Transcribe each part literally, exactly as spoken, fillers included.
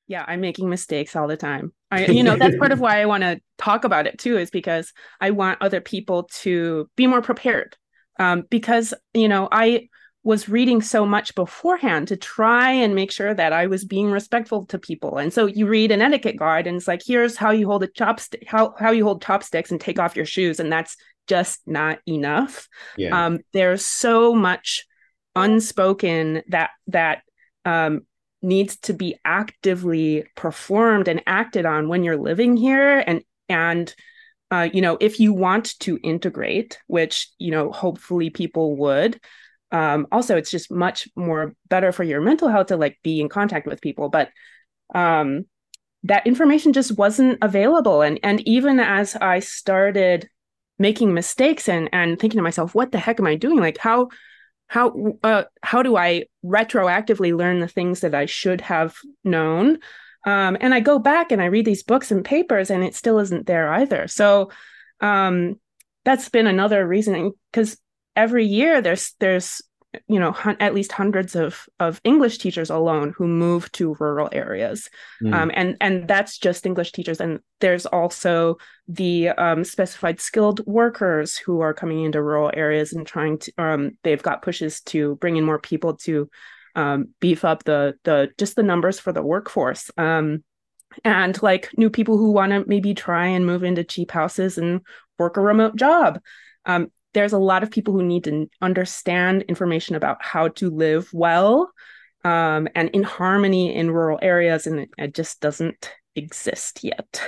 Yeah, I'm making mistakes all the time. I, you know, that's part of why I want to talk about it too, is because I want other people to be more prepared. Um, because, you know, I was reading so much beforehand to try and make sure that I was being respectful to people. And so you read an etiquette guide and it's like, here's how you hold a chopstick, how, how you hold chopsticks and take off your shoes. And that's just not enough. Yeah. Um, there's so much unspoken that, that, um, needs to be actively performed and acted on when you're living here. And, and, uh, you know, if you want to integrate, which, you know, hopefully people would, um, also, it's just much more better for your mental health to like be in contact with people. But, um, that information just wasn't available. And, and even as I started making mistakes and, and thinking to myself, what the heck am I doing? Like how, how uh, how do I retroactively learn the things that I should have known? Um, and I go back and I read these books and papers, and it still isn't there either. So um, that's been another reason, because every year there's there's you know hun- at least hundreds of of English teachers alone who move to rural areas, Mm. um, and and that's just English teachers. And there's also the um, specified skilled workers who are coming into rural areas and trying to. Um, they've got pushes to bring in more people to um, beef up the the just the numbers for the workforce. Um, and like new people who want to maybe try and move into cheap houses and work a remote job. Um, there's a lot of people who need to understand information about how to live well um, and in harmony in rural areas, and it, it just doesn't exist yet.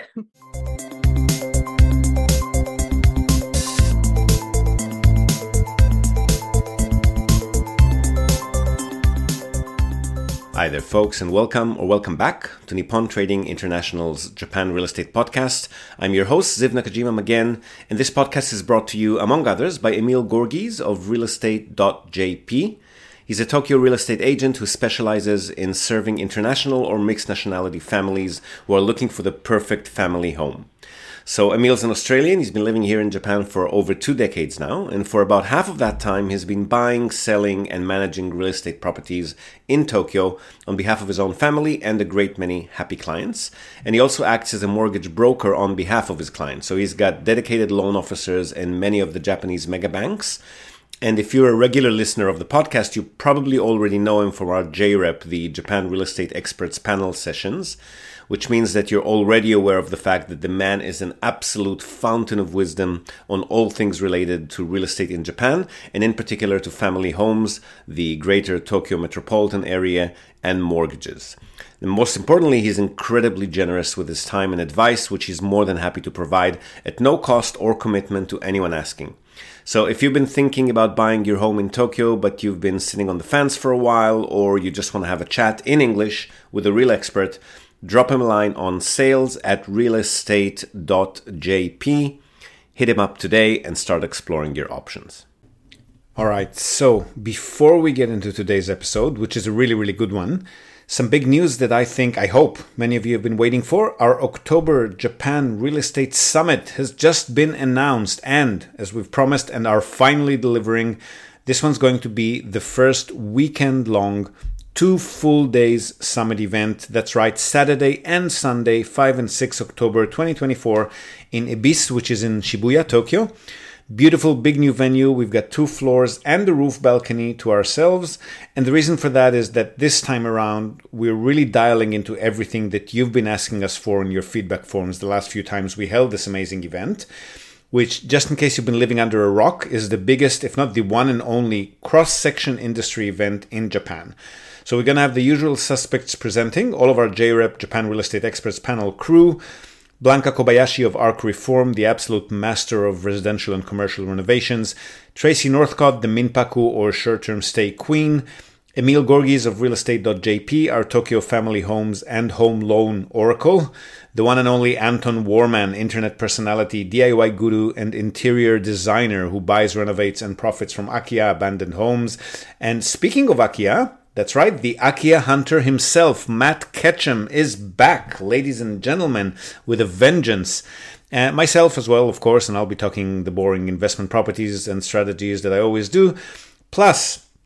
Hi there, folks, and welcome or welcome back to Nippon Trading International's Japan Real Estate Podcast. I'm your host, Ziv Nakajima again, and this podcast is brought to you, among others, by Emil Gorgis of real estate dot j p. He's a Tokyo real estate agent who specializes in serving international or mixed nationality families who are looking for the perfect family home. So Emil's an Australian. He's been living here in Japan for over two decades now, and for about half of that time he's been buying, selling, and managing real estate properties in Tokyo on behalf of his own family and a great many happy clients. And he also acts as a mortgage broker on behalf of his clients. So he's got dedicated loan officers in many of the Japanese mega banks. And if you're a regular listener of the podcast, you probably already know him from our J REP, the Japan Real Estate Experts Panel sessions, which means that you're already aware of the fact that the man is an absolute fountain of wisdom on all things related to real estate in Japan, and in particular to family homes, the greater Tokyo metropolitan area, and mortgages. And most importantly, he's incredibly generous with his time and advice, which he's more than happy to provide at no cost or commitment to anyone asking. So if you've been thinking about buying your home in Tokyo, but you've been sitting on the fence for a while, or you just want to have a chat in English with a real expert, drop him a line on sales at real estate dot j p. Hit him up today and start exploring your options. All right, so before we get into today's episode, which is a really, really good one, some big news that I think, I hope many of you have been waiting for. Our October Japan Real Estate Summit has just been announced, and as we've promised and are finally delivering, this one's going to be the first weekend-long two full days summit event. That's right, Saturday and Sunday, five and six October twenty twenty-four in Ibis, which is in Shibuya, Tokyo. Beautiful big new venue. We've got two floors and a roof balcony to ourselves. And the reason for that is that this time around, we're really dialing into everything that you've been asking us for in your feedback forms the last few times we held this amazing event, which, just in case you've been living under a rock, is the biggest, if not the one and only, cross-section industry event in Japan. So we're going to have the usual suspects presenting, all of our J REP Japan Real Estate Experts panel crew, Blanca Kobayashi of Arc Reform, the absolute master of residential and commercial renovations, Tracy Northcott, the Minpaku or short-term stay queen, Emil Gorgis of real estate dot j p, our Tokyo family homes and home loan oracle, the one and only Anton Warman, internet personality, D I Y guru, and interior designer who buys, renovates, and profits from Akiya abandoned homes. And speaking of Akiya, that's right, the Akiya hunter himself, Matt Ketchum, is back, ladies and gentlemen, with a vengeance. Uh, myself as well, of course, and I'll be talking the boring investment properties and strategies that I always do. Plus,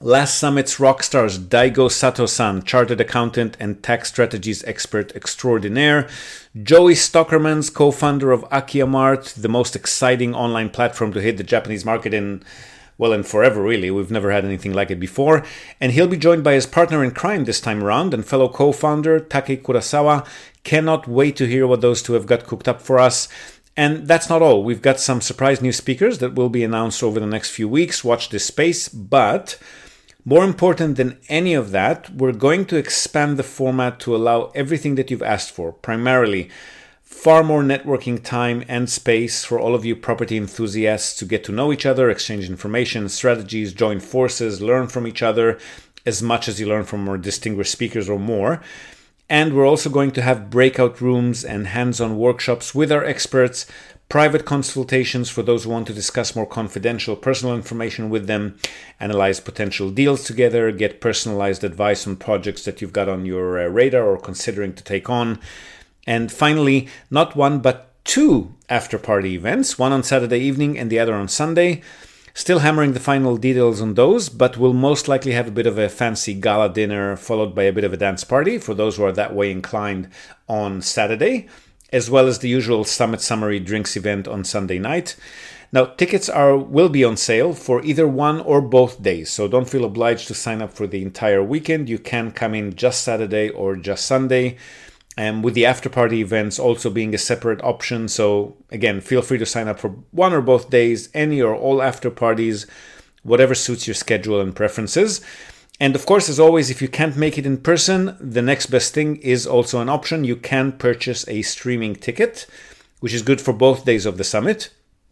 Last Summit's rock stars Daigo Sato-san, chartered accountant and tax strategies expert extraordinaire. Joey Stockermans, co-founder of Akiya Mart, the most exciting online platform to hit the Japanese market in, well, in forever really. We've never had anything like it before. And he'll be joined by his partner in crime this time around and fellow co-founder Take Kurasawa. Cannot wait to hear what those two have got cooked up for us. And that's not all. We've got some surprise new speakers that will be announced over the next few weeks. Watch this space. But more important than any of that, we're going to expand the format to allow everything that you've asked for, primarily far more networking time and space for all of you property enthusiasts to get to know each other, exchange information, strategies, join forces, learn from each other as much as you learn from more distinguished speakers or more. And we're also going to have breakout rooms and hands-on workshops with our experts, private consultations for those who want to discuss more confidential personal information with them, analyze potential deals together, get personalized advice on projects that you've got on your uh, radar or considering to take on. And finally, not one but two after-party events, one on Saturday evening and the other on Sunday. Still hammering the final details on those, but we'll most likely have a bit of a fancy gala dinner followed by a bit of a dance party for those who are that way inclined on Saturday, as well as the usual Summit Summary Drinks event on Sunday night. Now, tickets are will be on sale for either one or both days, so don't feel obliged to sign up for the entire weekend. You can come in just Saturday or just Sunday, and with the after-party events also being a separate option. So again, feel free to sign up for one or both days, any or all after-parties, whatever suits your schedule and preferences. And of course, as always, if you can't make it in person, the next best thing is also an option. You can purchase a streaming ticket, which is good for both days of the summit.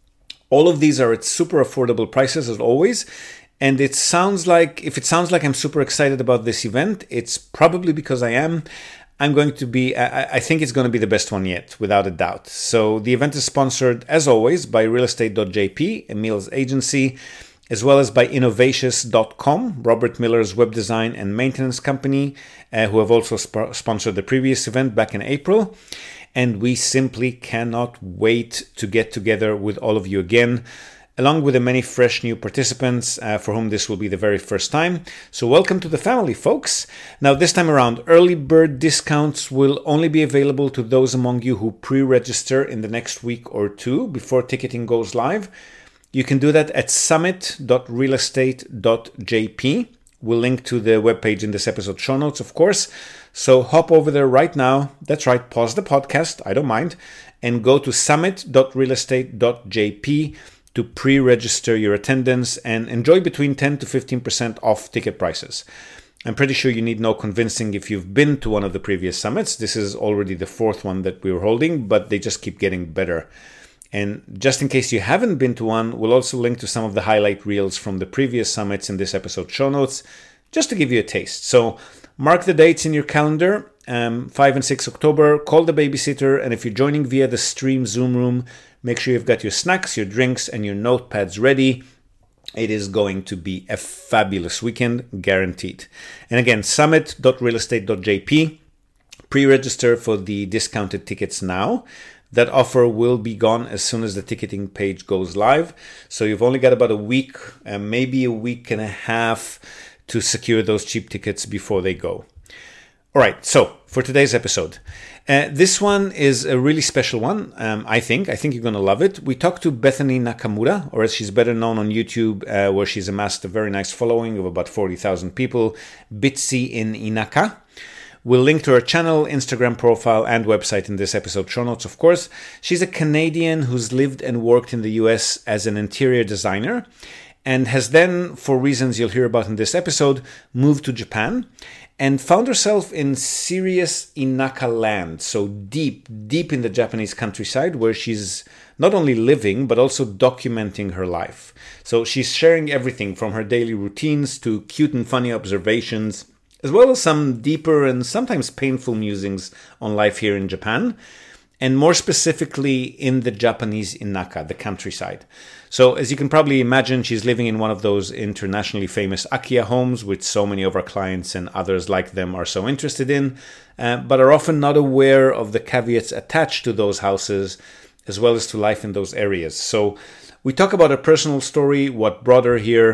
All of these are at super affordable prices as always. And it sounds like, if it sounds like I'm super excited about this event, it's probably because I am. I'm going to be, I, I think it's going to be the best one yet, without a doubt. So the event is sponsored, as always, by real estate dot j p, Emil's agency, as well as by innovatious dot com, Robert Miller's web design and maintenance company, uh, who have also sp- sponsored the previous event back in April. And we simply cannot wait to get together with all of you again, along with the many fresh new participants uh, for whom this will be the very first time. So welcome to the family, folks. Now, this time around, early bird discounts will only be available to those among you who pre-register in the next week or two before ticketing goes live. You can do that at summit dot real estate dot j p. We'll link to the webpage in this episode show notes, of course. So hop over there right now. That's right, pause the podcast, I don't mind, and go to summit dot real estate dot j p to pre-register your attendance and enjoy between ten to fifteen percent off ticket prices. I'm pretty sure you need no convincing if you've been to one of the previous summits. This is already the fourth one that we were holding, but they just keep getting better. And just in case you haven't been to one, we'll also link to some of the highlight reels from the previous summits in this episode show notes, just to give you a taste. So mark the dates in your calendar, um, five and six October, call the babysitter, and if you're joining via the stream Zoom room, make sure you've got your snacks, your drinks, and your notepads ready. It is going to be a fabulous weekend, guaranteed. And again, summit dot real estate dot j p. Pre-register for the discounted tickets now. That offer will be gone as soon as the ticketing page goes live. So you've only got about a week, uh, maybe a week and a half to secure those cheap tickets before they go. All right, so for today's episode, uh, this one is a really special one, um, I think. I think you're going to love it. We talked to Bethany Nakamura, or as she's better known on YouTube, uh, where she's amassed a very nice following of about forty thousand people, Bitsy in Inaka. We'll link to her channel, Instagram profile, and website in this episode show notes, of course. She's a Canadian who's lived and worked in the U S as an interior designer and has then, for reasons you'll hear about in this episode, moved to Japan and found herself in serious Inaka land, so deep, deep in the Japanese countryside, where she's not only living, but also documenting her life. So she's sharing everything from her daily routines to cute and funny observations, as well as some deeper and sometimes painful musings on life here in Japan, and more specifically in the Japanese Inaka, the countryside. So as you can probably imagine, she's living in one of those internationally famous Akiya homes, which so many of our clients and others like them are so interested in, uh, but are often not aware of the caveats attached to those houses, as well as to life in those areas. So we talk about her personal story, what brought her here,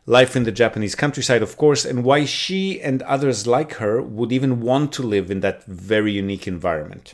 life in the Japanese countryside, of course, and why she and others like her would even want to live in that very unique environment.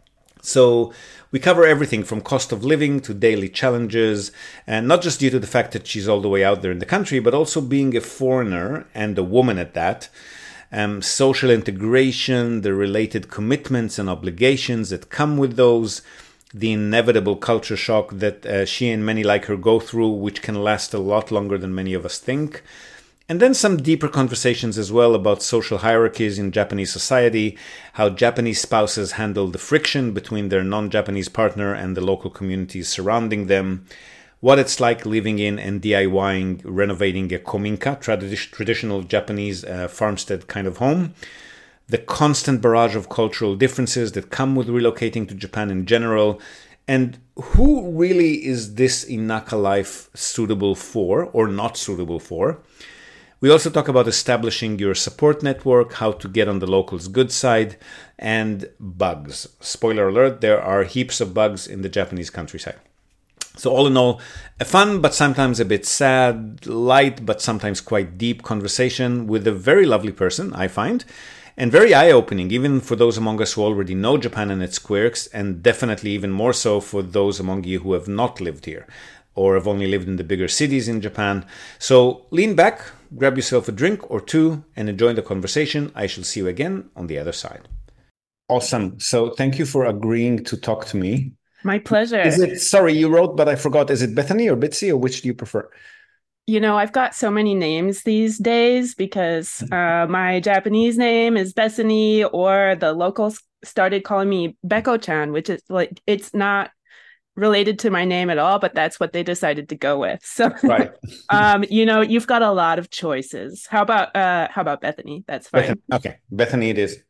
So we cover everything from cost of living to daily challenges, and not just due to the fact that she's all the way out there in the country, but also being a foreigner and a woman at that. Um, social integration, the related commitments and obligations that come with those, the inevitable culture shock that uh, she and many like her go through, which can last a lot longer than many of us think. And then some deeper conversations as well about social hierarchies in Japanese society, how Japanese spouses handle the friction between their non-Japanese partner and the local communities surrounding them, what it's like living in and DIYing, renovating a kominka, tradi- traditional Japanese uh, farmstead kind of home, the constant barrage of cultural differences that come with relocating to Japan in general, and who really is this Inaka life suitable for or not suitable for. We also talk about establishing your support network, how to get on the locals' good side, and bugs. Spoiler alert, there are heaps of bugs in the Japanese countryside. So all in all, a fun but sometimes a bit sad, light but sometimes quite deep conversation with a very lovely person, I find, and very eye-opening, even for those among us who already know Japan and its quirks, and definitely even more so for those among you who have not lived here or have only lived in the bigger cities in Japan. So lean back, grab yourself a drink or two, and enjoy the conversation. I shall see you again on the other side. Awesome. So thank you for agreeing to talk to me. My pleasure. Is it, sorry, you wrote, but I forgot. Is it Bethany or Bitsy, or which do you prefer? You know, I've got so many names these days because uh, my Japanese name is Bethany, or the locals started calling me Beko-chan, which is like, it's not related to my name at all, but that's what they decided to go with. So, right. um, you know, you've got a lot of choices. How about uh, how about Bethany? That's fine. Bethany. Okay, Bethany it is.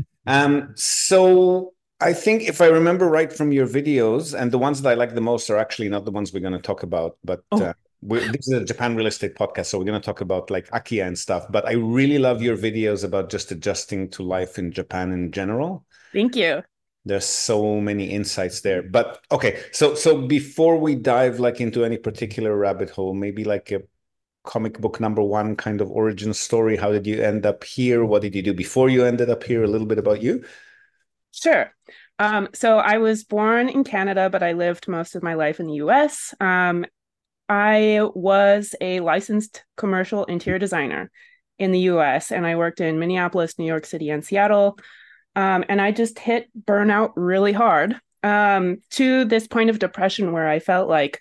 Um, so I think if I remember right from your videos, and the ones that I like the most are actually not the ones we're going to talk about, but oh. uh, we're, this is a Japan real estate podcast, so we're going to talk about like Akiya and stuff. But I really love your videos about just adjusting to life in Japan in general. Thank you. There's so many insights there. But okay, so so before we dive like into any particular rabbit hole, maybe like a comic book number one kind of origin story. How did you end up here? What did you do before you ended up here? A little bit about you. Sure. Um, so I was born in Canada, but I lived most of my life in the U S. Um, I was a licensed commercial interior designer in the U S, and I worked in Minneapolis, New York City, and Seattle. Um, and I just hit burnout really hard um, to this point of depression where I felt like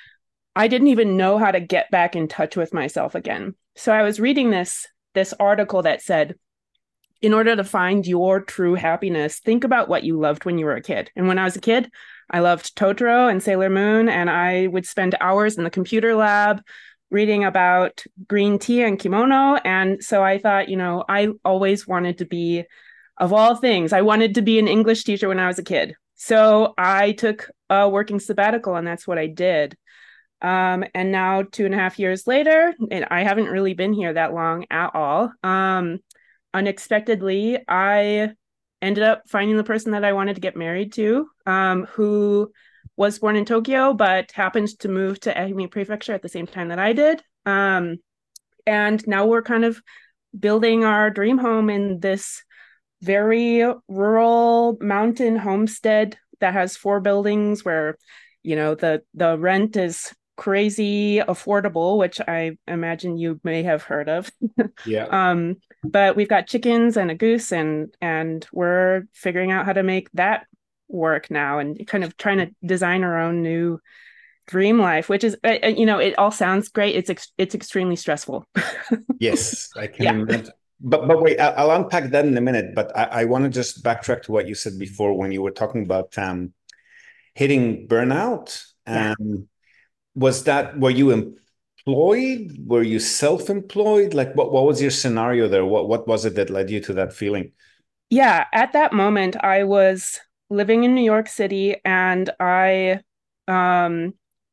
I didn't even know how to get back in touch with myself again. So I was reading this, this article that said, in order to find your true happiness, think about what you loved when you were a kid. And when I was a kid, I loved Totoro and Sailor Moon, and I would spend hours in the computer lab reading about green tea and kimono. And so I thought, you know, I always wanted to be, of all things, I wanted to be an English teacher when I was a kid. So I took a working sabbatical, and that's what I did. Um, and now two and a half years later, and I haven't really been here that long at all. Um, unexpectedly, I ended up finding the person that I wanted to get married to, um, who was born in Tokyo, but happened to move to Ehime Prefecture at the same time that I did. Um, and now we're kind of building our dream home in this very rural mountain homestead that has four buildings where, you know, the, the rent is crazy affordable, which I imagine you may have heard of. Yeah. Um, but we've got chickens and a goose, and and we're figuring out how to make that work now, and kind of trying to design our own new dream life, which is, uh, you know, it all sounds great. It's ex- it's extremely stressful. Yes, I can yeah. imagine. But but wait, I'll, I'll unpack that in a minute. But I, I want to just backtrack to what you said before when you were talking about um, hitting burnout. Um, yeah. Was that, were you employed? Were you self-employed? Like what, what was your scenario there? What what was it that led you to that feeling? Yeah, at that moment, I was living in New York City, and I um,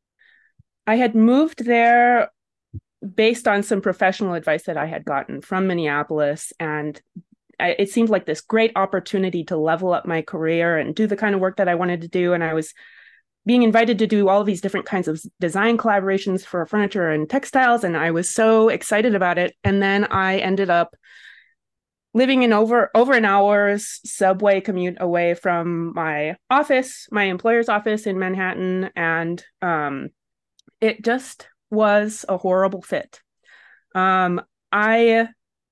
I had moved there based on some professional advice that I had gotten from Minneapolis. And I, it seemed like this great opportunity to level up my career and do the kind of work that I wanted to do. And I was being invited to do all of these different kinds of design collaborations for furniture and textiles. And I was so excited about it. And then I ended up living in over over an hour's subway commute away from my office, my employer's office in Manhattan. And um, it just was a horrible fit. Um, I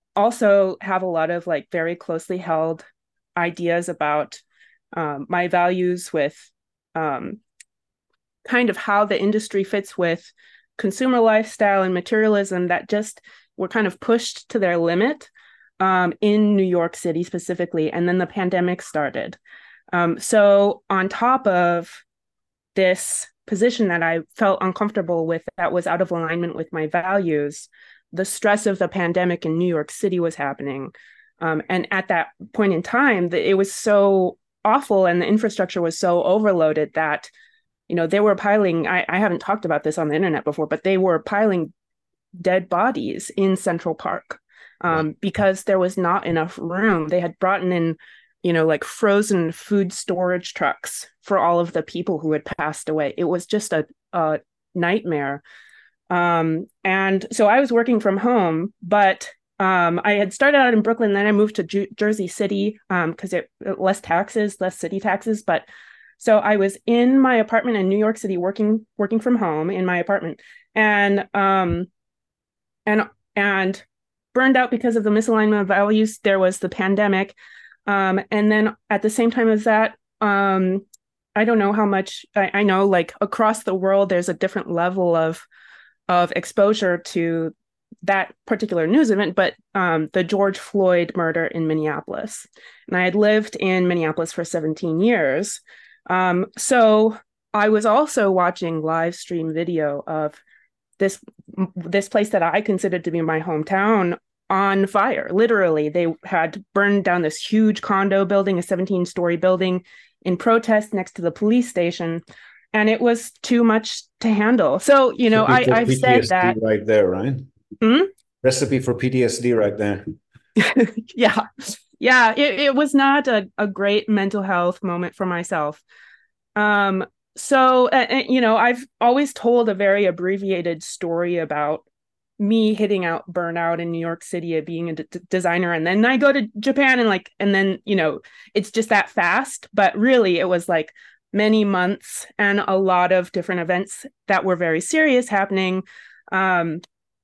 also have a lot of like very closely held ideas about um, my values with um, kind of how the industry fits with consumer lifestyle and materialism that just were kind of pushed to their limit um, in New York City specifically. And then the pandemic started. Um, so on top of this position that I felt uncomfortable with, that was out of alignment with my values, the stress of the pandemic in New York City was happening. Um, and at that point in time, it was so awful and the infrastructure was so overloaded that, you know, they were piling, I, I haven't talked about this on the internet before, but they were piling dead bodies in Central Park um, right. because there was not enough room. They had brought in, you know, like frozen food storage trucks for all of the people who had passed away. It was just a, a nightmare. Um, and so I was working from home, but um, I had started out in Brooklyn, then I moved to Ju- Jersey City because um, it less taxes, less city taxes. But so I was in my apartment in New York City, working working from home in my apartment, and um, and and burned out because of the misalignment of values. There was the pandemic, um, and then at the same time as that, um, I don't know how much I, I know. Like across the world, there's a different level of of exposure to that particular news event, but um, the George Floyd murder in Minneapolis. And I had lived in Minneapolis for seventeen years. Um, so I was also watching live stream video of this, this place that I considered to be my hometown on fire. Literally, they had burned down this huge condo building, a seventeen story building, in protest next to the police station. And it was too much to handle. So, you know, I, I've P T S D said that. Right there, right? Hmm? Recipe for P T S D right there. yeah. Yeah. It, it was not a, a great mental health moment for myself. Um, so, uh, you know, I've always told a very abbreviated story about me hitting out burnout in New York City of being a d- designer. And then I go to Japan and like, and then, you know, it's just that fast. But really, it was like many months and a lot of different events that were very serious happening. Um,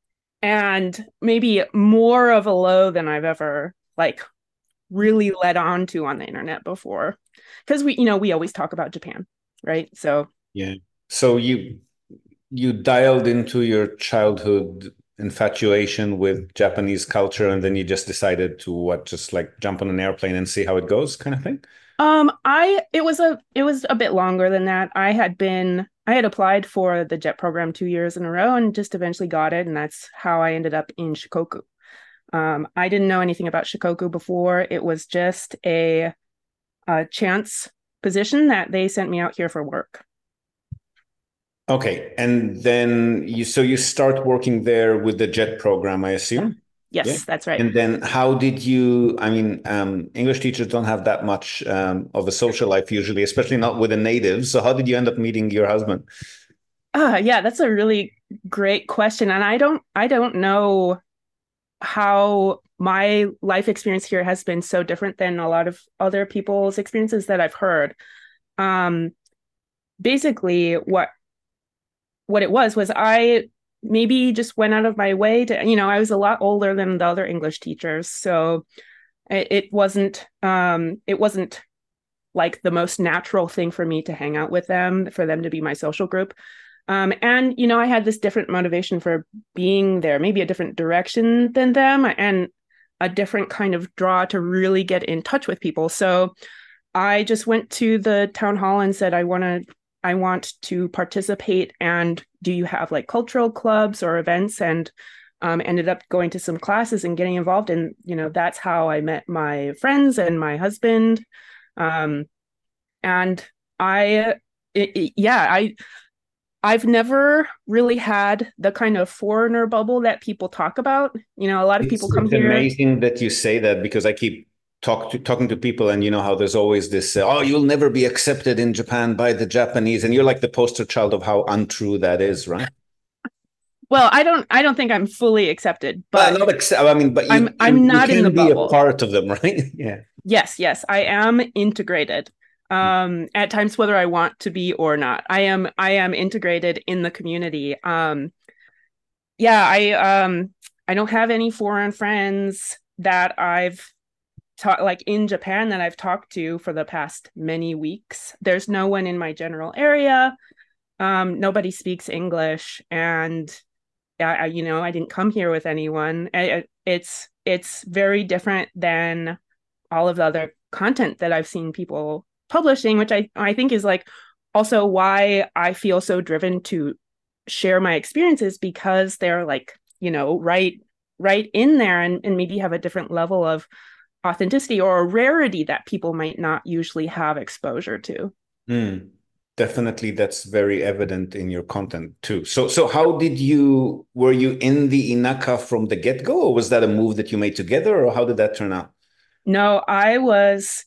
and maybe more of a low than I've ever like really led on to on the internet before. Because we, you know, we always talk about Japan, right? So yeah. So you you dialed into your childhood infatuation with Japanese culture, and then you just decided to what, just like jump on an airplane and see how it goes, kind of thing. Um, I it was a it was a bit longer than that. I had been I had applied for the JET program two years in a row and just eventually got it, and that's how I ended up in Shikoku. Um, I didn't know anything about Shikoku before. It was just a, a chance position that they sent me out here for work. Okay, and then you so you start working there with the JET program, I assume. Yes, Yeah. that's right. And then how did you, I mean, um, English teachers don't have that much um, of a social life usually, especially not with a native. So how did you end up meeting your husband? Uh, yeah, that's a really great question. And I don't I don't know how my life experience here has been so different than a lot of other people's experiences that I've heard. Um, basically, what what it was was I maybe just went out of my way to, you know, I was a lot older than the other English teachers, so it, it wasn't um, it wasn't like the most natural thing for me to hang out with them, for them to be my social group. Um, and, you know, I had this different motivation for being there, maybe a different direction than them and a different kind of draw to really get in touch with people. So I just went to the town hall and said, I want to, I want to participate. And do you have like cultural clubs or events? And um, ended up going to some classes and getting involved. And, you know, that's how I met my friends and my husband. Um, and I, it, it, yeah, I, I've never really had the kind of foreigner bubble that people talk about. You know, a lot of people It's, come it's here. amazing that you say that, because I keep talk to talking to people, and you know how there's always this, uh, oh, you'll never be accepted in Japan by the Japanese, and you're like the poster child of how untrue that is, right? Well, I don't I don't think I'm fully accepted, but well, not accept, I mean, but you, I'm I'm you, not you in the can be bubble. a part of them, right? Yeah. Yes, yes, I am integrated. Um, at times, whether I want to be or not, I am I am integrated in the community. Um, yeah, I um I don't have any foreign friends that I've taught like in Japan that I've talked to for the past many weeks. There's no one in my general area. Um, nobody speaks English, and I, you know, I didn't come here with anyone. I, it's it's very different than all of the other content that I've seen people publishing, which I I think is like also why I feel so driven to share my experiences, because they're like, you know, right right in there, and, and maybe have a different level of authenticity or a rarity that people might not usually have exposure to. Mm. Definitely, that's very evident in your content too. So, so how did you, were you in the Inaka from the get-go, or was that a move that you made together, or how did that turn out? No, I was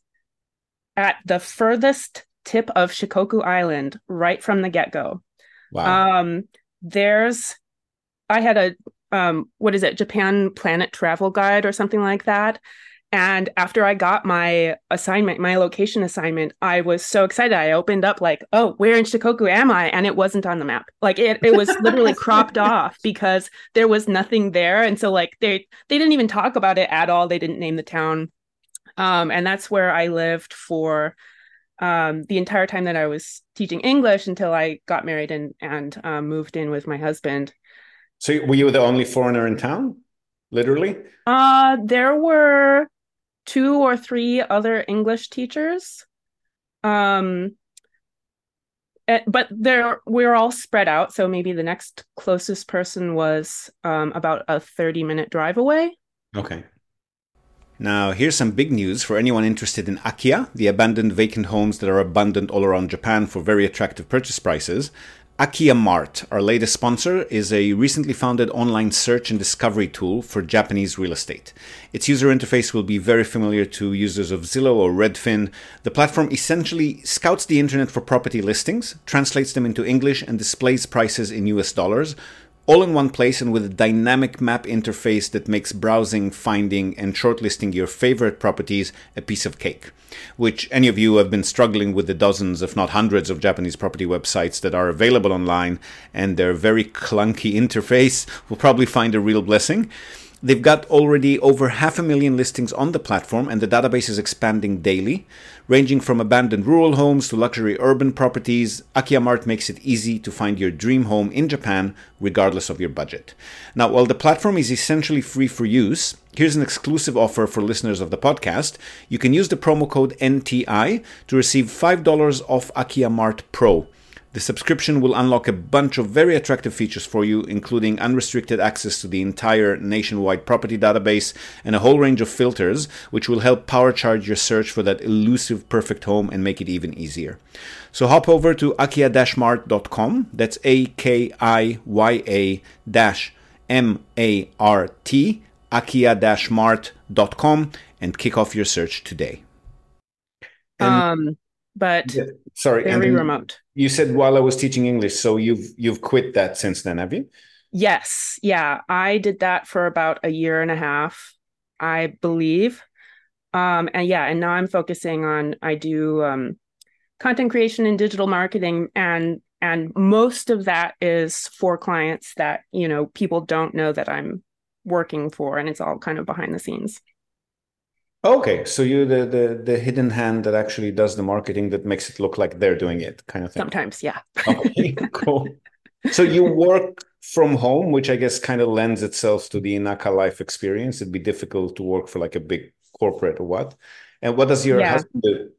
at the furthest tip of Shikoku Island right from the get-go. Wow. Um, there's, I had a, um, what is it, Japan Planet Travel Guide or something like that. And after I got my assignment, my location assignment, I was so excited. I opened up like, oh, where in Shikoku am I? And it wasn't on the map. Like it, it was literally cropped off because there was nothing there. And so like they they didn't even talk about it at all. They didn't name the town. Um, and that's where I lived for um, the entire time that I was teaching English until I got married and and um, moved in with my husband. So were you the only foreigner in town, literally? Uh, there were two or three other English teachers. Um, but they're we're all spread out. So maybe the next closest person was um, about a thirty minute drive away. Okay. Now, here's some big news for anyone interested in Akiya, the abandoned vacant homes that are abundant all around Japan for very attractive purchase prices. Akiya Mart, our latest sponsor, is a recently founded online search and discovery tool for Japanese real estate. Its user interface will be very familiar to users of Zillow or Redfin. The platform essentially scouts the internet for property listings, translates them into English, and displays prices in U S dollars, all in one place and with a dynamic map interface that makes browsing, finding, and shortlisting your favorite properties a piece of cake. Which any of you who have been struggling with the dozens, if not hundreds, of Japanese property websites that are available online and their very clunky interface will probably find a real blessing. They've got already over half a million listings on the platform, and the database is expanding daily. Ranging from abandoned rural homes to luxury urban properties, Akiya Mart makes it easy to find your dream home in Japan, regardless of your budget. Now, while the platform is essentially free for use, here's an exclusive offer for listeners of the podcast. You can use the promo code N T I to receive five dollars off Akiya Mart Pro. The subscription will unlock a bunch of very attractive features for you, including unrestricted access to the entire nationwide property database and a whole range of filters, which will help power charge your search for that elusive perfect home and make it even easier. So hop over to akiya dash mart dot com, that's A K I Y A dash M A R T, akiya dash mart dot com, and kick off your search today. And, um, but yeah, sorry, very and remote. You said while I was teaching English, so you've you've quit that since then, have you? Yes, yeah, I did that for about a year and a half, I believe. Um, and yeah, and now I'm focusing on I do um, content creation and digital marketing, and and most of that is for clients that, you know, people don't know that I'm working for, and it's all kind of behind the scenes. Okay, so you're the, the the hidden hand that actually does the marketing that makes it look like they're doing it, kind of thing. Sometimes, yeah. Okay, cool. So you work from home, which I guess kind of lends itself to the Inaka life experience. It'd be difficult to work for like a big corporate or what. And what does your yeah. husband do?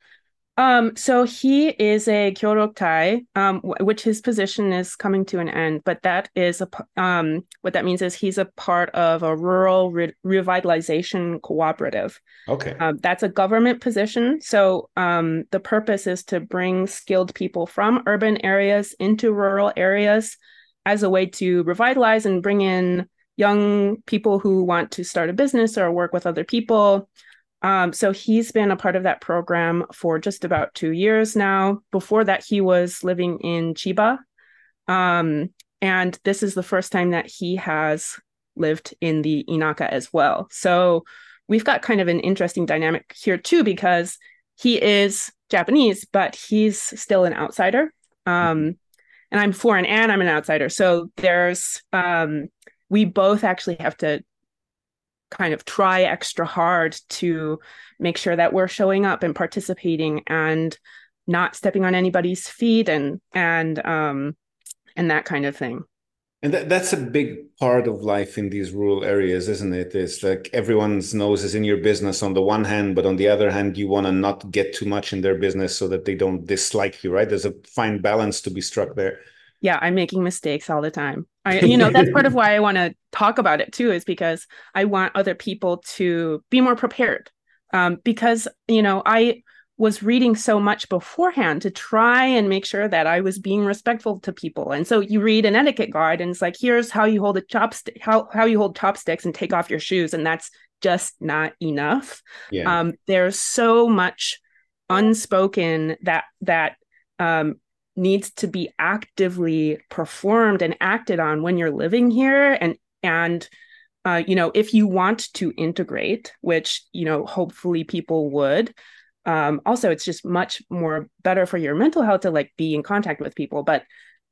Um, so he is a Kyoroktai, um, w- which his position is coming to an end, but that is a, um, what that means is he's a part of a rural re- revitalization cooperative. Okay. Um, that's a government position. So um, the purpose is to bring skilled people from urban areas into rural areas as a way to revitalize and bring in young people who want to start a business or work with other people. Um, so he's been a part of that program for just about two years now. Before that, he was living in Chiba. Um, and this is the first time that he has lived in the Inaka as well. So we've got kind of an interesting dynamic here too, because he is Japanese, but he's still an outsider. Um, and I'm foreign and I'm an outsider. So there's, um, we both actually have to kind of try extra hard to make sure that we're showing up and participating and not stepping on anybody's feet and and um and that kind of thing. And that, that's a big part of life in these rural areas, isn't it? It's like everyone's nose is in your business on the one hand, but on the other hand, you want to not get too much in their business so that they don't dislike you, right? There's a fine balance to be struck there. Yeah, I'm making mistakes all the time. I, you know, that's part of why I want to talk about it too, is because I want other people to be more prepared. Um, because, you know, I was reading so much beforehand to try and make sure that I was being respectful to people. And so you read an etiquette guide and it's like, here's how you hold a chopstick, how, how you hold chopsticks and take off your shoes. And that's just not enough. Yeah. Um, there's so much unspoken that, that, um, needs to be actively performed and acted on when you're living here. And, and, uh, you know, if you want to integrate, which, you know, hopefully people would, um, also, it's just much more better for your mental health to like be in contact with people. But,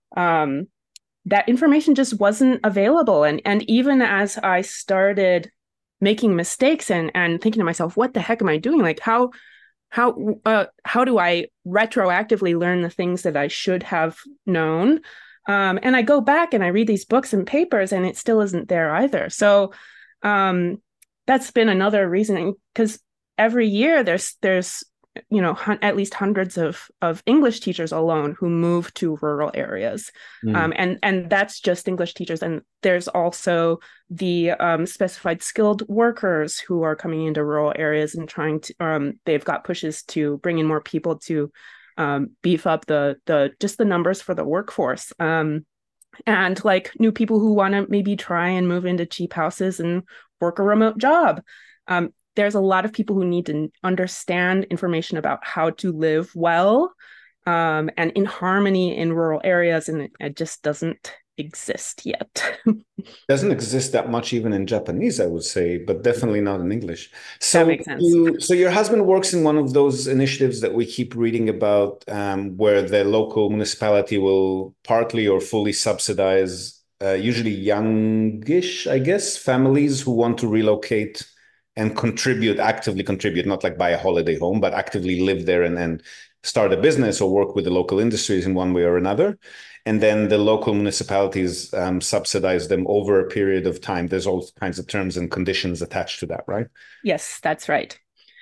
um, that information just wasn't available. And, and even as I started making mistakes and, and thinking to myself, what the heck am I doing? Like how, How uh, how do I retroactively learn the things that I should have known? Um, and I go back and I read these books and papers, and it still isn't there either. So um, that's been another reason, because every year there's there's you know hun- at least hundreds of of English teachers alone who move to rural areas, Mm. um, and and that's just English teachers. And there's also the um, specified skilled workers who are coming into rural areas and trying to. Um, they've got pushes to bring in more people to um, beef up the the just the numbers for the workforce. Um, and like new people who want to maybe try and move into cheap houses and work a remote job. Um, there's a lot of people who need to understand information about how to live well um, and in harmony in rural areas, and it, it just doesn't exist yet. Doesn't exist that much even in Japanese, I would say, but definitely not in English. So That makes sense. you, so your husband works in one of those initiatives that we keep reading about, um, where the local municipality will partly or fully subsidize, uh, usually youngish, I guess, families who want to relocate and contribute, actively contribute, not like buy a holiday home, but actively live there and then start a business or work with the local industries in one way or another. And then the local municipalities um, subsidize them over a period of time. There's all kinds of terms and conditions attached to that, right? Yes, that's right.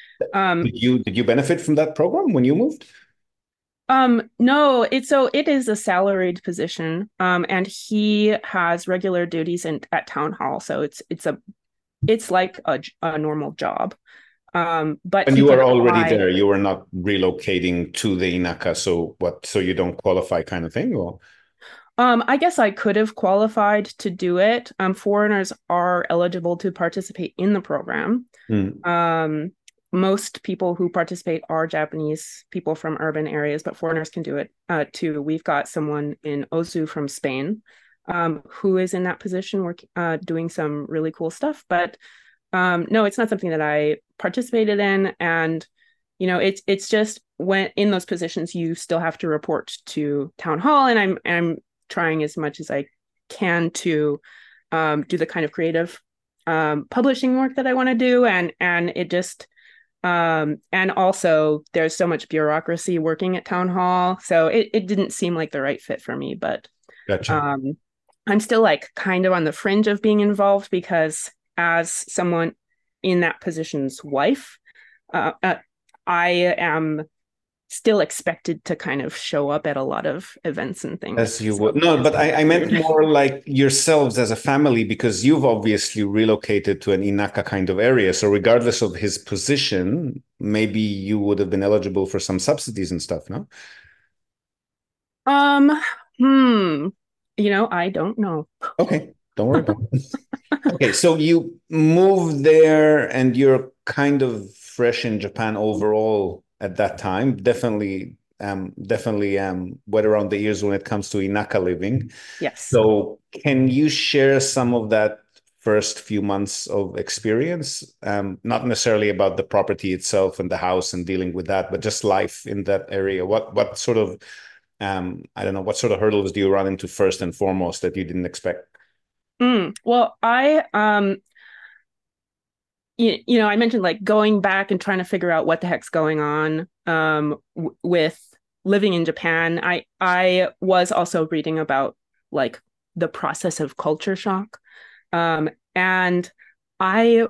Um, did you did you benefit from that program when you moved? Um, no, it's so it is a salaried position. Um, and he has regular duties in, at town hall. So it's it's a it's like a, a normal job. Um, but And he you can are already apply. there. You were not relocating to the Inaka, so what? So you don't qualify, kind of thing, or? Um, I guess I could have qualified to do it. Um, foreigners are eligible to participate in the program. Mm. Um, most people who participate are Japanese people from urban areas, but foreigners can do it uh, too. We've got someone in Osu from Spain um, who is in that position, work, uh, doing some really cool stuff. But um, no, it's not something that I participated in. And, you know, it's it's just when in those positions, you still have to report to town hall. And I'm I'm trying as much as I can to um, do the kind of creative um, publishing work that I want to do. And and it just um, and also there's so much bureaucracy working at town hall. So it, it didn't seem like the right fit for me, but Gotcha. um, I'm still like kind of on the fringe of being involved because as someone in that position's wife, uh, uh, I am still expected to kind of show up at a lot of events and things. As you So would. No, but I, I meant weird. more like yourselves as a family, because you've obviously relocated to an Inaka kind of area. So regardless of his position, maybe you would have been eligible for some subsidies and stuff, no? Um, hmm. You know, I don't know. Okay, don't worry about it. Okay, so you moved there and you're kind of fresh in Japan overall at that time. Definitely, um, definitely um, wet around the ears when it comes to Inaka living. Yes. So, can you share some of that first few months of experience? Um, not necessarily about the property itself and the house and dealing with that, but just life in that area. What what sort of um, I don't know, what sort of hurdles do you run into first and foremost that you didn't expect? Mm, well, I um you, you know, I mentioned like going back and trying to figure out what the heck's going on um w with living in Japan. I I was also reading about like the process of culture shock. Um and I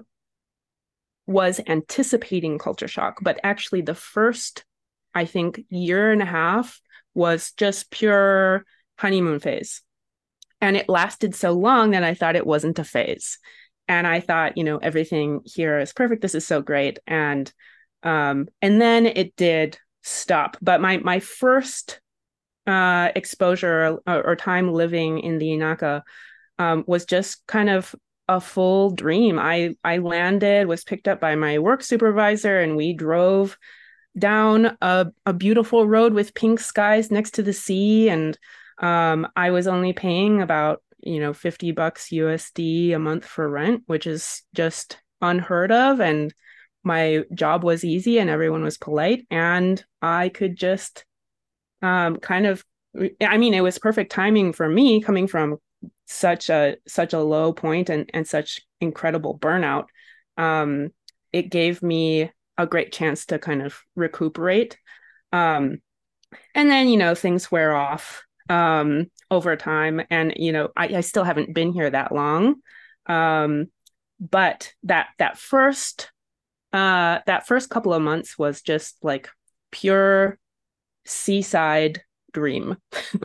was anticipating culture shock, but actually the first, I think, year and a half was just pure honeymoon phase. And it lasted so long that I thought it wasn't a phase. And I thought, you know, everything here is perfect. This is so great. And um, and then it did stop. But my my first uh, exposure or, or time living in the Inaka um, was just kind of a full dream. I I landed, was picked up by my work supervisor, and we drove down a, a beautiful road with pink skies next to the sea. And um, I was only paying about, you know, fifty bucks U S D a month for rent, which is just unheard of. And my job was easy and everyone was polite. And I could just um, kind of, I mean, it was perfect timing for me coming from such a such a low point and, and such incredible burnout. Um, it gave me a great chance to kind of recuperate. Um, and then, you know, things wear off um, over time. And, you know, I, I still haven't been here that long. Um, but that that first uh, that first couple of months was just like pure seaside dream.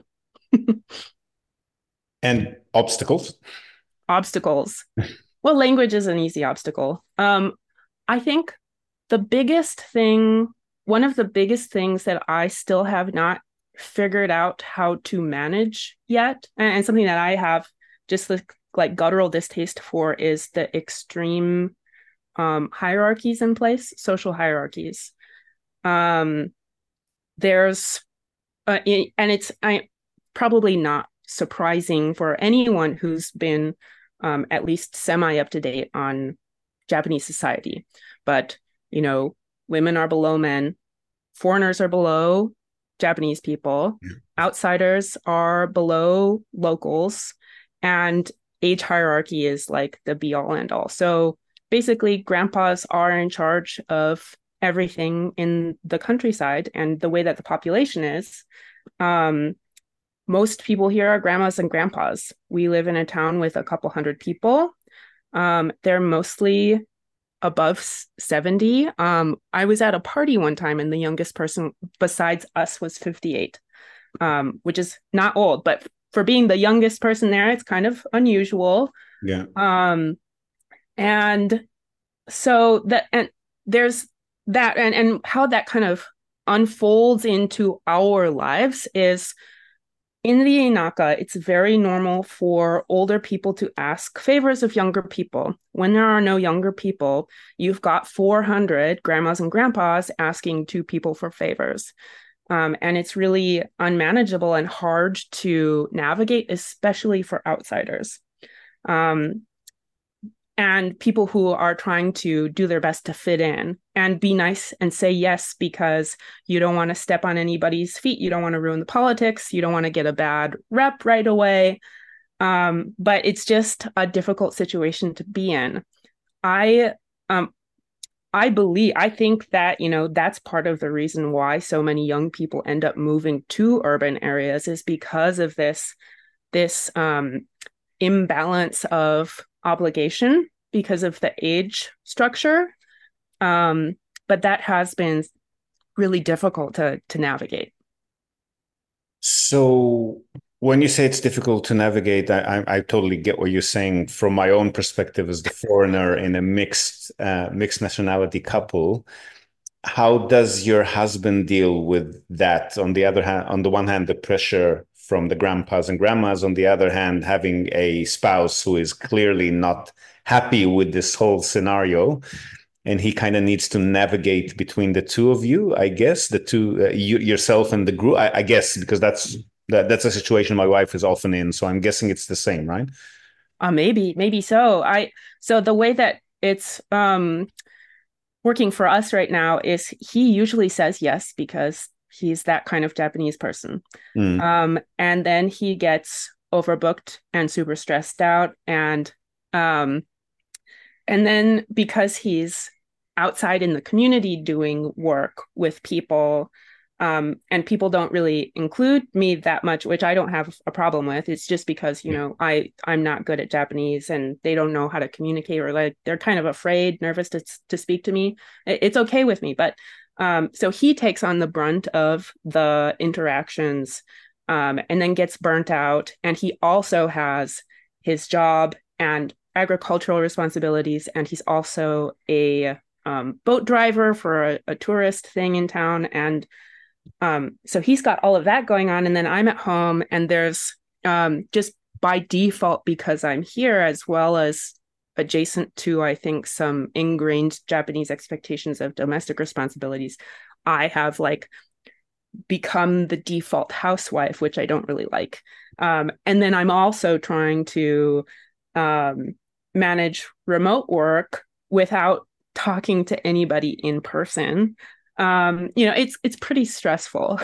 And obstacles? Obstacles. Well, language is an easy obstacle. Um, I think the biggest thing, one of the biggest things that I still have not figured out how to manage yet, and, and something that I have just like, like guttural distaste for, is the extreme um, hierarchies in place, social hierarchies. Um, there's, uh, it, and it's I probably not surprising for anyone who's been um, at least semi up to date on Japanese society, but you know, women are below men, foreigners are below Japanese people, yeah. Outsiders are below locals, and age hierarchy is like the be all end all. So basically, grandpas are in charge of everything in the countryside, and the way that the population is. Um, most people here are grandmas and grandpas. We live in a town with a couple hundred people. Um, they're mostly above seventy. Um, I was at a party one time and the youngest person besides us was fifty-eight, um, which is not old, but for being the youngest person there, it's kind of unusual. Yeah. Um, and so that, and there's that, and, and how that kind of unfolds into our lives is, in the Inaka, it's very normal for older people to ask favors of younger people. When there are no younger people, you've got four hundred grandmas and grandpas asking two people for favors. Um, and it's really unmanageable and hard to navigate, especially for outsiders. Um, and people who are trying to do their best to fit in and be nice and say yes because you don't want to step on anybody's feet. You don't want to ruin the politics. You don't want to get a bad rep right away. Um, but it's just a difficult situation to be in. I um, I believe, I think that, you know, that's part of the reason why so many young people end up moving to urban areas, is because of this, this um, imbalance of obligation because of the age structure. Um, but that has been really difficult to to navigate. So when you say it's difficult to navigate, I, I, I totally get what you're saying. From my own perspective as the foreigner in a mixed uh, mixed nationality couple, how does your husband deal with that? On the other hand, on the one hand, the pressure from the grandpas and grandmas, on the other hand, having a spouse who is clearly not happy with this whole scenario. and he kind of needs to navigate between the two of you, I guess, the two, uh, you, yourself and the group, I, I guess, because that's that, that's a situation my wife is often in. So I'm guessing it's the same, right? Uh, maybe, maybe so. I so the way that it's um working for us right now is he usually says yes because he's that kind of Japanese person. Mm. Um, and then he gets overbooked and super stressed out. And um, and then because he's outside in the community doing work with people, um, and people don't really include me that much, which I don't have a problem with. It's just because, you know, I, I'm not good at Japanese and they don't know how to communicate, or like they're kind of afraid, nervous to, to speak to me. It's okay with me. But um, so he takes on the brunt of the interactions, um, and then gets burnt out. And he also has his job and agricultural responsibilities. And he's also a um, boat driver for a, a tourist thing in town. And um, so he's got all of that going on. And then I'm at home, and there's um, just by default, because I'm here, as well as adjacent to, I think, some ingrained Japanese expectations of domestic responsibilities, I have like become the default housewife, which I don't really like. Um, and then I'm also trying to um, manage remote work without talking to anybody in person. Um, you know, it's it's pretty stressful.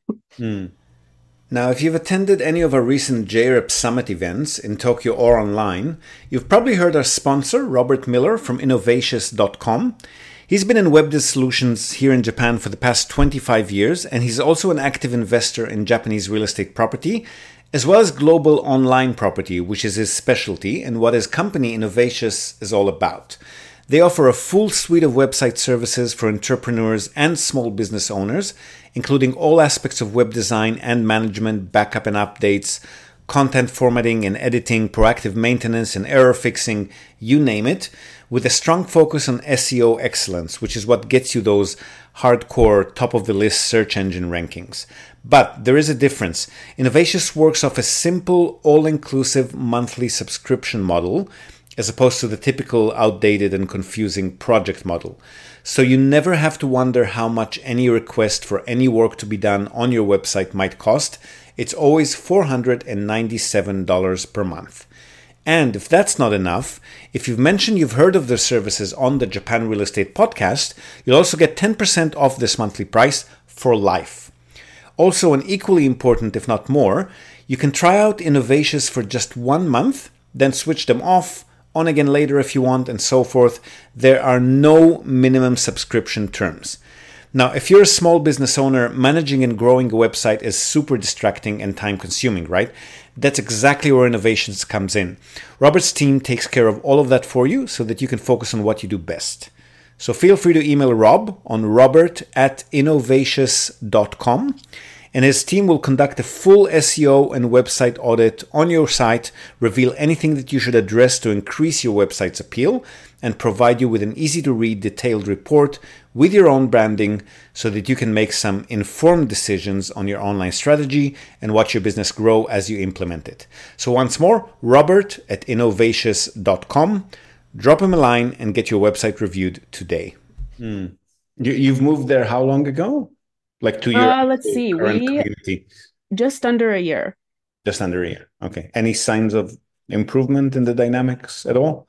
Mm. Now, if you've attended any of our recent J R E P Summit events in Tokyo or online, you've probably heard our sponsor, Robert Miller from Innovatious dot com. He's been in web solutions here in Japan for the past twenty-five years, and he's also an active investor in Japanese real estate property, as well as global online property, which is his specialty and what his company Innovatious is all about. They offer a full suite of website services for entrepreneurs and small business owners, including all aspects of web design and management, backup and updates, content formatting and editing, proactive maintenance and error fixing, you name it, with a strong focus on S E O excellence, which is what gets you those hardcore top-of-the-list search engine rankings. But there is a difference. Innovatious works off a simple, all-inclusive monthly subscription model, as opposed to the typical outdated and confusing project model. So you never have to wonder how much any request for any work to be done on your website might cost. It's always four hundred ninety-seven dollars per month. And if that's not enough, if you've mentioned you've heard of their services on the Japan Real Estate Podcast, you'll also get ten percent off this monthly price for life. Also, and equally important, if not more, you can try out Innovatious for just one month, then switch them off, on again later if you want, and so forth. There are no minimum subscription terms. Now, if you're a small business owner, managing and growing a website is super distracting and time consuming, right? That's exactly where Innovations comes in. Robert's team takes care of all of that for you so that you can focus on what you do best. So feel free to email Rob on robert at innovatious dot com. And his team will conduct a full S E O and website audit on your site, reveal anything that you should address to increase your website's appeal, and provide you with an easy-to-read detailed report with your own branding so that you can make some informed decisions on your online strategy and watch your business grow as you implement it. So once more, Robert at innovatious dot com. Drop him a line and get your website reviewed today. Mm. You, you've moved there how long ago? Like to your uh, let's see, current we community? just under a year. Just under a year. Okay. Any signs of improvement in the dynamics at all?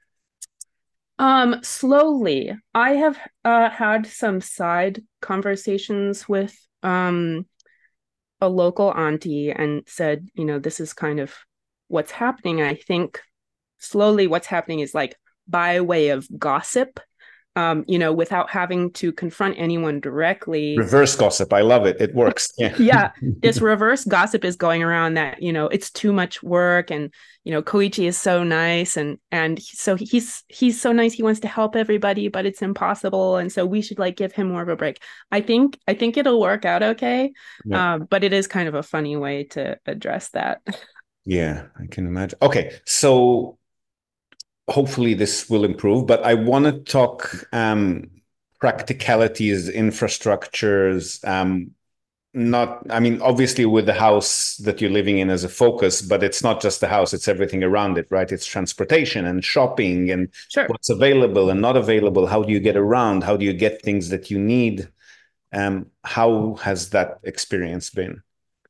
Um, slowly. I have uh, had some side conversations with um, a local auntie and said, you know, this is kind of what's happening. I think slowly what's happening is like by way of gossip. Um, you know, without having to confront anyone directly. Reverse gossip. I love it. It works. Yeah. Yeah. This reverse gossip is going around that, you know, it's too much work, and, you know, Koichi is so nice, and and so he's he's so nice, he wants to help everybody, but it's impossible. And so we should like give him more of a break. I think I think it'll work out okay. Yeah. Um, but it is kind of a funny way to address that. Yeah, I can imagine. Okay. So hopefully this will improve, but I want to talk um, practicalities, infrastructures, um, not, I mean, obviously with the house that you're living in as a focus, but it's not just the house, it's everything around it, right? It's transportation and shopping and Sure. what's available and not available. How do you get around? How do you get things that you need? Um, how has that experience been?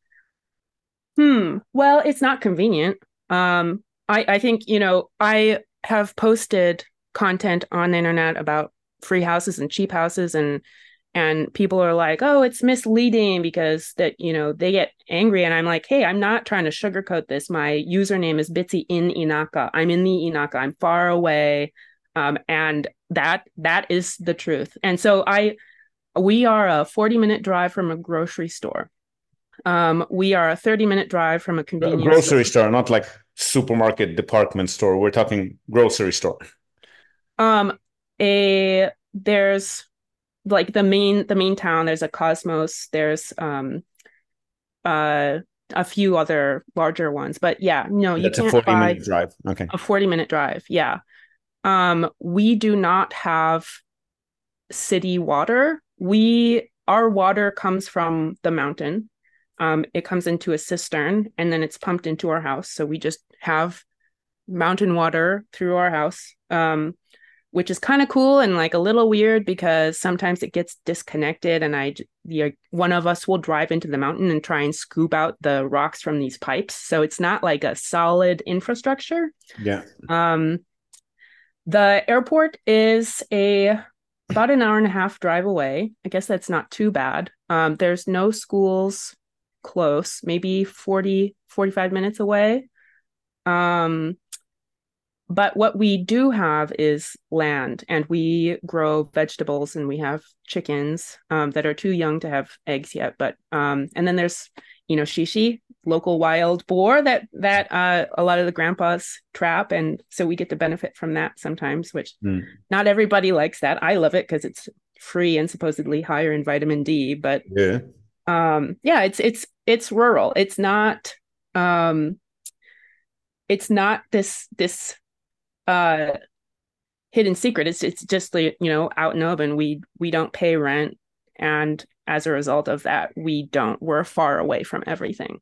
Hmm. Well, it's not convenient. Um, I, I think, you know, I have posted content on the internet about free houses and cheap houses, and and people are like, oh, it's misleading because that, you know, they get angry. And I'm like, hey, I'm not trying to sugarcoat this. My username is Bitsy in Inaka. I'm in the Inaka. I'm far away. Um, and that that is the truth. And so I we are a forty minute drive from a grocery store. Um, we are a thirty minute drive from a A convenience grocery store. store, not like supermarket, department store. We're talking grocery store. Um, a there's like the main the main town. There's a Cosmos. There's um uh a few other larger ones, but yeah, no, you That's a can't forty buy minute drive. Okay. a forty minute drive. Yeah. Um, we do not have city water. We our water comes from the mountain. Um, it comes into a cistern and then it's pumped into our house. So we just have mountain water through our house, um, which is kind of cool and like a little weird because sometimes it gets disconnected, and I, the, one of us will drive into the mountain and try and scoop out the rocks from these pipes. So it's not like a solid infrastructure. Yeah. Um, the airport is a about an hour and a half drive away. I guess that's not too bad. Um, there's no schools close, maybe forty, forty-five minutes away. Um, but what we do have is land, and we grow vegetables, and we have chickens um, that are too young to have eggs yet. But um, and then there's, you know, shishi, local wild boar that that uh, a lot of the grandpas trap, and so we get to benefit from that sometimes. Which Mm. not everybody likes that. I love it because it's free and supposedly higher in vitamin D. But Yeah. um, yeah, it's it's it's rural. It's not um, it's not this this uh hidden secret. It's it's just like, you know, out in open. We we don't pay rent, and as a result of that, we don't. We're far away from everything.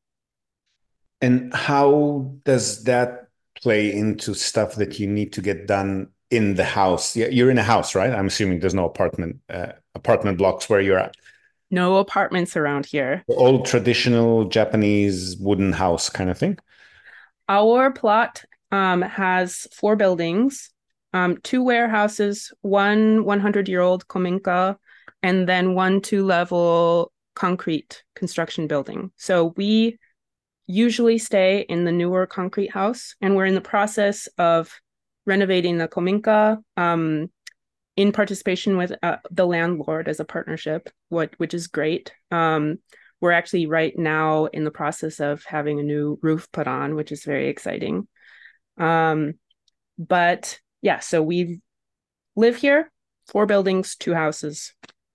And how does that play into stuff that you need to get done in the house? Yeah, you're in a house, right? I'm assuming there's no apartment uh, apartment blocks where you're at. No apartments around here. Old traditional Japanese wooden house kind of thing. Our plot um has four buildings, um two warehouses, one hundred year old kominka, and then one two level concrete construction building. So we usually stay in the newer concrete house, and we're in the process of renovating the kominka um, in participation with uh, the landlord as a partnership, what which is great. Um, we're actually right now in the process of having a new roof put on, which is very exciting. Um, but yeah, so we live here, four buildings, two houses.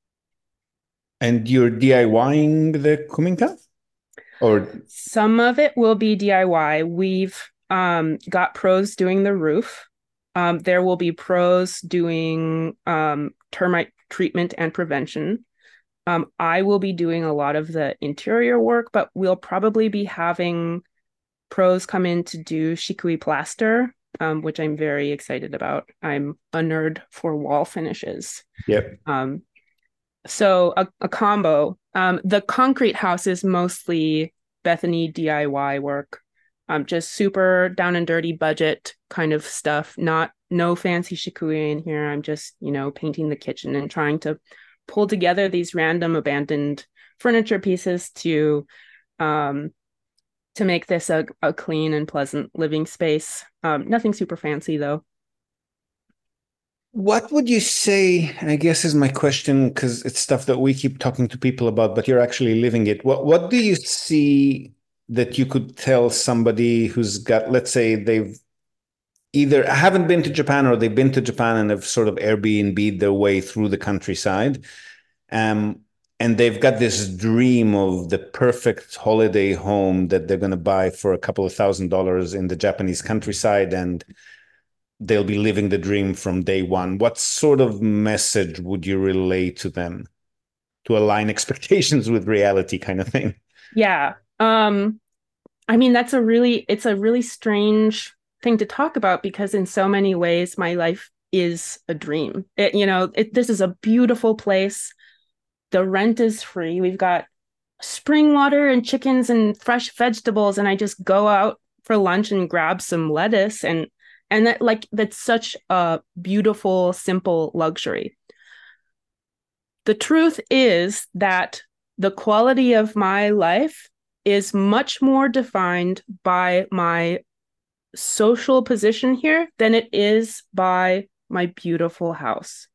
And you're DIYing the kuminka? Or Some of it will be D I Y. We've um, got pros doing the roof. Um, there will be pros doing um, termite treatment and prevention. Um, I will be doing a lot of the interior work, but we'll probably be having pros come in to do shikui plaster, um, which I'm very excited about. I'm a nerd for wall finishes. yep. Um, so a, a combo. Um, the concrete house is mostly Bethany D I Y work. Um, just super down and dirty budget kind of stuff. Not no fancy shikui in here. I'm just, you know, painting the kitchen and trying to pull together these random abandoned furniture pieces to um to make this a, a clean and pleasant living space. Um, nothing super fancy though. What would you say? And I guess is my question because it's stuff that we keep talking to people about, but you're actually living it. What What do you see that you could tell somebody who's got, let's say, they've either haven't been to Japan or they've been to Japan and have sort of Airbnb'd their way through the countryside, um, and they've got this dream of the perfect holiday home that they're going to buy for a couple of thousand dollars in the Japanese countryside, and they'll be living the dream from day one. What sort of message would you relay to them? to align expectations with reality kind of thing. Yeah. Um, I mean, that's a really, it's a really strange thing to talk about because in so many ways, my life is a dream. It, you know, it, this is a beautiful place. The rent is free. We've got spring water and chickens and fresh vegetables. And I just go out for lunch and grab some lettuce. And, and that like, that's such a beautiful, simple luxury. The truth is that the quality of my life is much more defined by my social position here than it is by my beautiful house.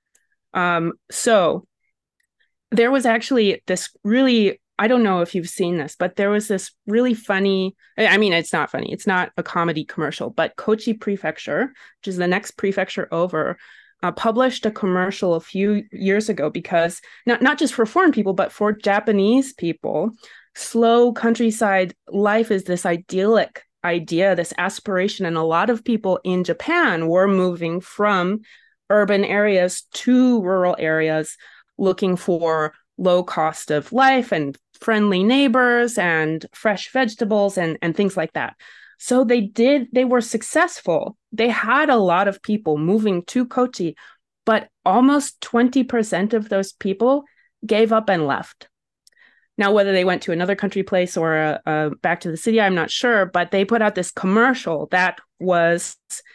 Um, so there was actually this really, I don't know if you've seen this, but there was this really funny, I mean, it's not funny, it's not a comedy commercial, but Kochi Prefecture, which is the next prefecture over, uh, published a commercial a few years ago because not, not just for foreign people, but for Japanese people, slow countryside life is this idyllic idea, this aspiration. And a lot of people in Japan were moving from urban areas to rural areas looking for low cost of life and friendly neighbors and fresh vegetables and, and things like that. So they did, they were successful. They had a lot of people moving to Kochi, but almost twenty percent of those people gave up and left. Now, whether they went to another country place or uh, uh, back to the city, I'm not sure, but they put out this commercial that was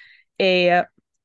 a,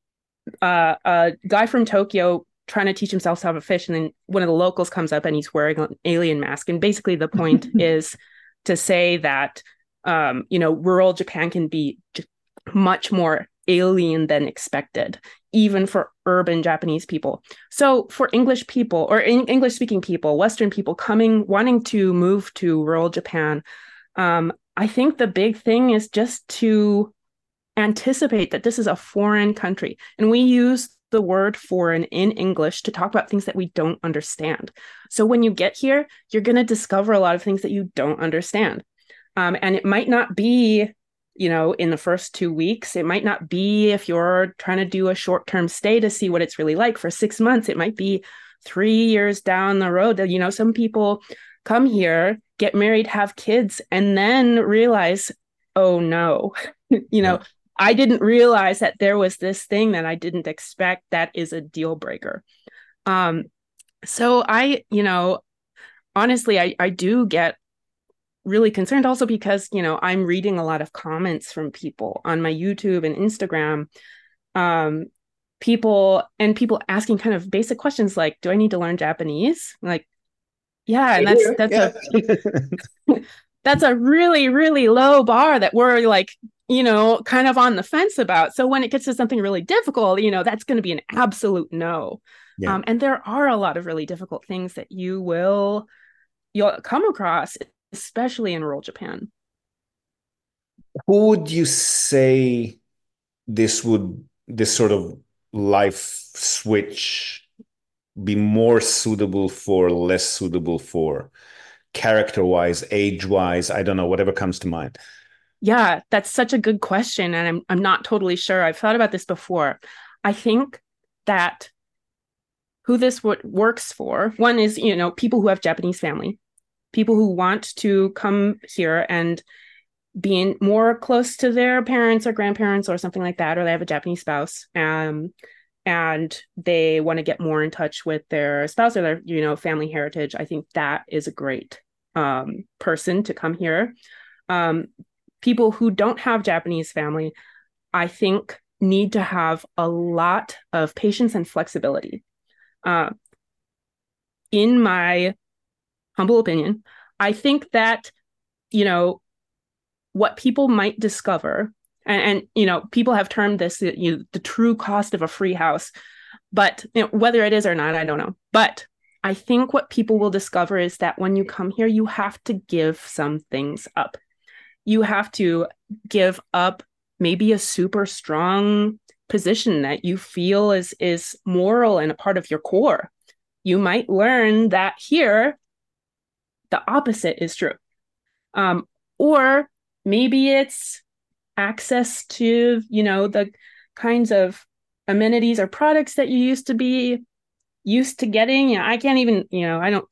uh, a guy from Tokyo trying to teach himself how to fish. And then one of the locals comes up and he's wearing an alien mask. And basically the point is to say that, um, you know, rural Japan can be much more alien than expected, even for urban Japanese people. So for English people or English speaking people, Western people coming, wanting to move to rural Japan, um, I think the big thing is just to anticipate that this is a foreign country. And we use the word foreign in English to talk about things that we don't understand. So when you get here, you're going to discover a lot of things that you don't understand. Um, and it might not be, you know, in the first two weeks. It might not be if you're trying to do a short-term stay to see what it's really like for six months. It might be three years down the road that, you know, some people come here, get married, have kids, and then realize, oh no, you know, yeah. I didn't realize that there was this thing that I didn't expect that is a deal breaker. Um, so I, you know, honestly, I, I do get really concerned also because, you know, I'm reading a lot of comments from people on my YouTube and Instagram, um, people and people asking kind of basic questions like, do I need to learn Japanese? Like, yeah, and that's, that's yeah. a, that's a really, really low bar that we're like, you know, kind of on the fence about. So when it gets to something really difficult, you know, that's going to be an absolute no. Yeah. Um, and there are a lot of really difficult things that you will, you'll come across, especially in rural Japan. Who would you say this would, this sort of life switch be more suitable for, less suitable for, character-wise, age-wise? I don't know, whatever comes to mind. Yeah, that's such a good question. And I'm I'm not totally sure. I've thought about this before. I think that who this w- works for, one is, you know, people who have Japanese family, people who want to come here and be in more close to their parents or grandparents or something like that, or they have a Japanese spouse, um, and they want to get more in touch with their spouse or their, you know, family heritage. I think that is a great um, person to come here. Um, people who don't have Japanese family, I think, need to have a lot of patience and flexibility. Uh, in my humble opinion, I think that, you know, what people might discover, and, and you know, people have termed this, you know, the true cost of a free house, but you know, whether it is or not, I don't know. But I think what people will discover is that when you come here, you have to give some things up. You have to give up maybe a super strong position that you feel is, is moral and a part of your core. You might learn that here, the opposite is true. Um, or maybe it's access to, you know, the kinds of amenities or products that you used to be used to getting. You know, I can't even, you know, I don't,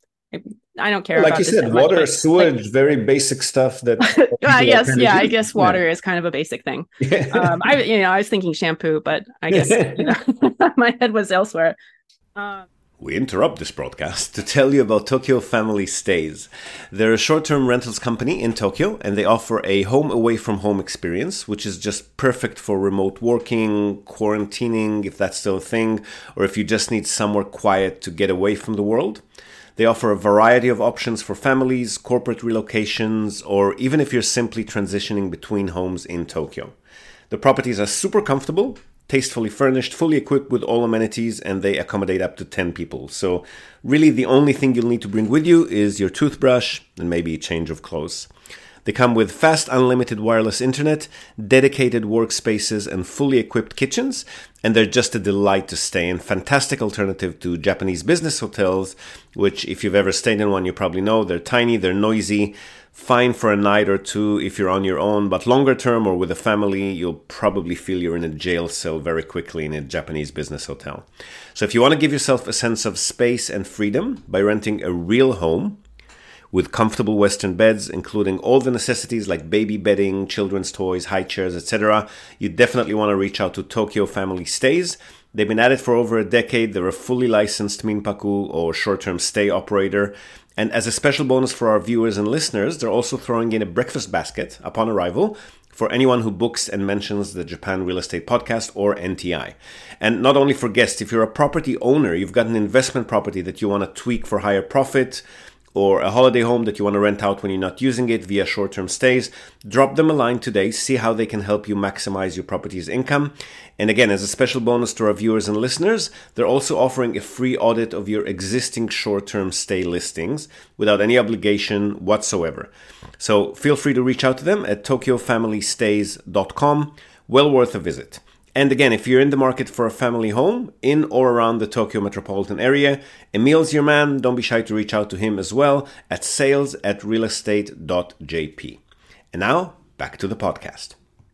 I don't care Like about you this said, that much, water, but sewage, like, very basic stuff that I people are guess, kind of yeah, I used to. guess water is kind of a basic thing. Yeah. Um, I, you know, I was thinking shampoo, but I guess, you know, my head was elsewhere. Um, We interrupt this broadcast to tell you about Tokyo Family Stays. They're a short-term rentals company in Tokyo, and they offer a home away from home experience, which is just perfect for remote working, quarantining, if that's still a thing, or if you just need somewhere quiet to get away from the world. They offer a variety of options for families, corporate relocations, or even if you're simply transitioning between homes in Tokyo. The properties are super comfortable, tastefully furnished, fully equipped with all amenities, and they accommodate up to ten people. So really the only thing you'll need to bring with you is your toothbrush and maybe a change of clothes. They come with fast unlimited wireless internet, dedicated workspaces, and fully equipped kitchens, and they're just a delight to stay in. Fantastic alternative to Japanese business hotels, which if you've ever stayed in one, you probably know they're tiny, they're noisy, fine for a night or two if you're on your own, but longer term or with a family, you'll probably feel you're in a jail cell very quickly in a Japanese business hotel. So if you want to give yourself a sense of space and freedom by renting a real home with comfortable Western beds, including all the necessities like baby bedding, children's toys, high chairs, et cetera, you definitely want to reach out to Tokyo Family Stays. They've been at it for over a decade. They're a fully licensed minpaku or short-term stay operator. And as a special bonus for our viewers and listeners, they're also throwing in a breakfast basket upon arrival for anyone who books and mentions the Japan Real Estate Podcast or N T I. And not only for guests, if you're a property owner, you've got an investment property that you want to tweak for higher profit, or a holiday home that you want to rent out when you're not using it via short-term stays, drop them a line today, see how they can help you maximize your property's income. And again, as a special bonus to our viewers and listeners, they're also offering a free audit of your existing short-term stay listings without any obligation whatsoever. So feel free to reach out to them at tokyo family stays dot com. Well worth a visit. And again, if you're in the market for a family home in or around the Tokyo metropolitan area, Emil's your man. Don't be shy to reach out to him as well at sales at realestate dot j p. And now, back to the podcast.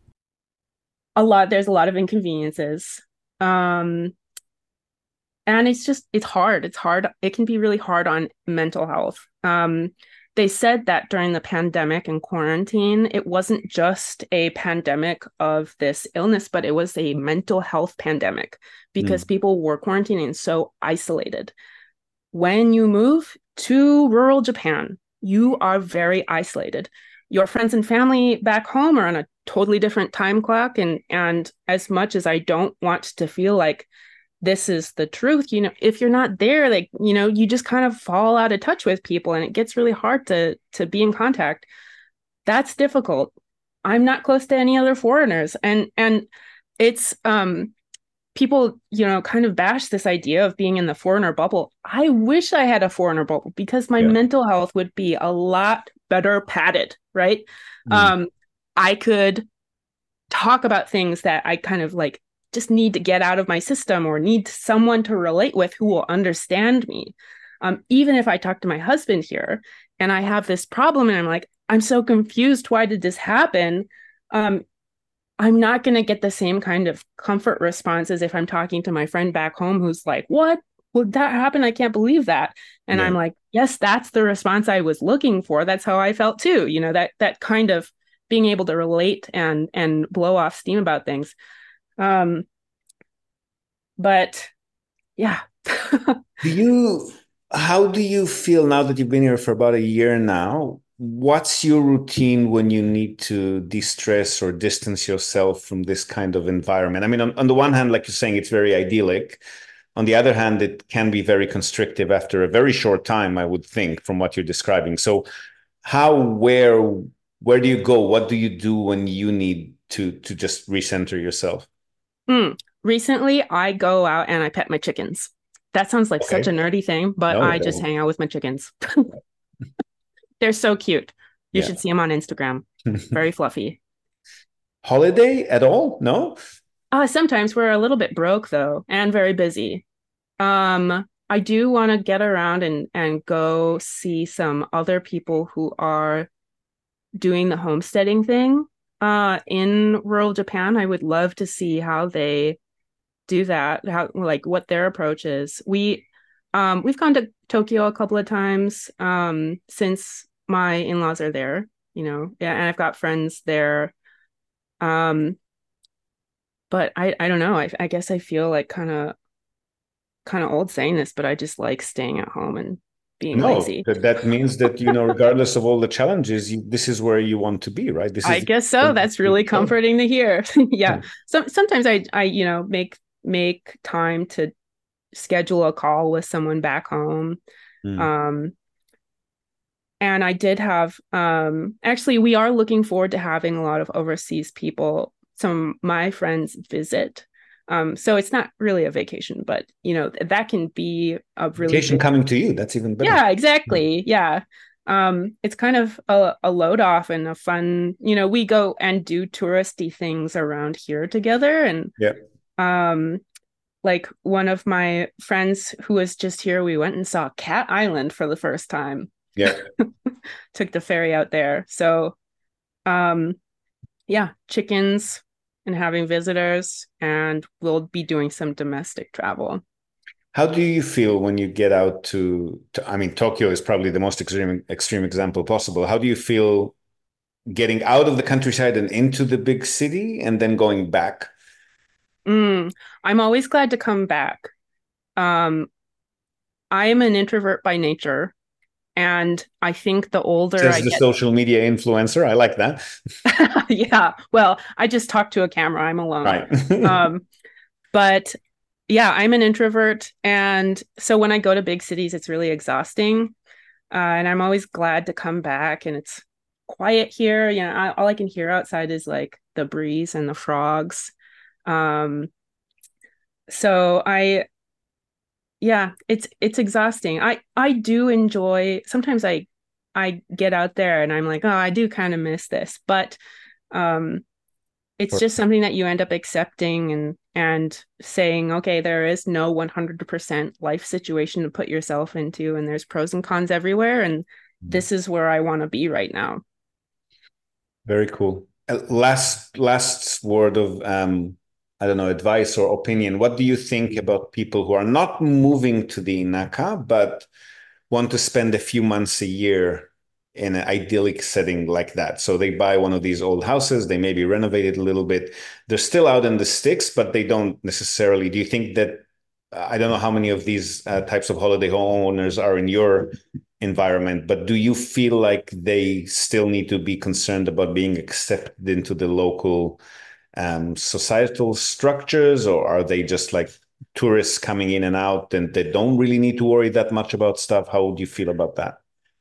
a lot, there's a lot of inconveniences. Um, and it's just, it's hard. It's hard. It can be really hard on mental health. Um, They said that during the pandemic and quarantine, it wasn't just a pandemic of this illness, but it was a mental health pandemic because mm. people were quarantining so isolated. When you move to rural Japan, you are very isolated. Your friends and family back home are on a totally different time clock. And, and as much as I don't want to feel like this is the truth, you know, if you're not there, like, you know, you just kind of fall out of touch with people and it gets really hard to to be in contact. That's difficult. I'm not close to any other foreigners. And and it's um people, you know, kind of bash this idea of being in the foreigner bubble. I wish I had a foreigner bubble because my yeah. mental health would be a lot better padded, right? Mm. Um, I could talk about things that I kind of like just need to get out of my system or need someone to relate with who will understand me. Um, even if I talk to my husband here and I have this problem and I'm like, I'm so confused. Why did this happen? Um, I'm not going to get the same kind of comfort response as if I'm talking to my friend back home who's like, what? Well, that happened? I can't believe that. And yeah. I'm like, yes, that's the response I was looking for. That's how I felt too. You know, that that kind of being able to relate and and blow off steam about things. Um, but yeah. do you, how do you feel now that you've been here for about a year now? What's your routine when you need to de-stress or distance yourself from this kind of environment? I mean, on, on the one hand, like you're saying, it's very idyllic. On the other hand, it can be very constrictive after a very short time, I would think, from what you're describing. So how, where, where do you go? What do you do when you need to, to just recenter yourself? Mm. Recently, I go out and I pet my chickens. That sounds like okay. such a nerdy thing, but no, I no. just hang out with my chickens. They're so cute. You yeah. should see them on Instagram. Very fluffy. Holiday at all? No? Uh, sometimes we're a little bit broke, though, and very busy. Um, I do want to get around and, and go see some other people who are doing the homesteading thing uh, in rural Japan. I would love to see how they do that, how like what their approach is. We Um, we've gone to Tokyo a couple of times um, since my in-laws are there, you know, yeah, and I've got friends there. Um, but I, I don't know. I, I guess I feel like kind of kind of old saying this, but I just like staying at home and being No, lazy. that, that means that, you know, regardless of all the challenges, you, this is where you want to be, right? This I is guess so. That's really comforting to hear. Yeah. So sometimes I I you know make make time to schedule a call with someone back home. Mm. Um, and I did have um actually we are looking forward to having a lot of overseas people, some of my friends visit. Um, so it's not really a vacation, but you know, that can be a really Vacation big. coming to you, that's even better. Yeah, exactly. Yeah. Um, it's kind of a, a load off and a fun, you know, we go and do touristy things around here together. And Yeah. um, like one of my friends who was just here, we went and saw Cat Island for the first time. Yeah. Took the ferry out there. So um, yeah, chickens and having visitors, and we'll be doing some domestic travel. How do you feel when you get out to, to, I mean, Tokyo is probably the most extreme extreme example possible. How do you feel getting out of the countryside and into the big city and then going back? Mm, I'm always glad to come back. Um, I am an introvert by nature, and I think the older I Says the get, social media influencer. I like that. yeah, well, I just talk to a camera. I'm alone. Right. Um, but yeah, I'm an introvert, and so when I go to big cities, it's really exhausting. Uh, and I'm always glad to come back, and it's quiet here. You know, I, all I can hear outside is like the breeze and the frogs. Um, so I yeah, it's it's exhausting. I I do enjoy sometimes I I get out there and I'm like, oh, I do kind of miss this, but um it's just something that you end up accepting and and saying, okay, there is no one hundred percent life situation to put yourself into, and there's pros and cons everywhere, and this is where I want to be right now. Very cool. Uh, last last word of um, I don't know, advice or opinion. What do you think about people who are not moving to the Naka but want to spend a few months a year in an idyllic setting like that? So they buy one of these old houses, they maybe renovate it a little bit. They're still out in the sticks, but they don't necessarily. Do you think that I don't know how many of these uh, types of holiday homeowners are in your environment, but do you feel like they still need to be concerned about being accepted into the local um, societal structures, or are they just like tourists coming in and out and they don't really need to worry that much about stuff? How would you feel about that?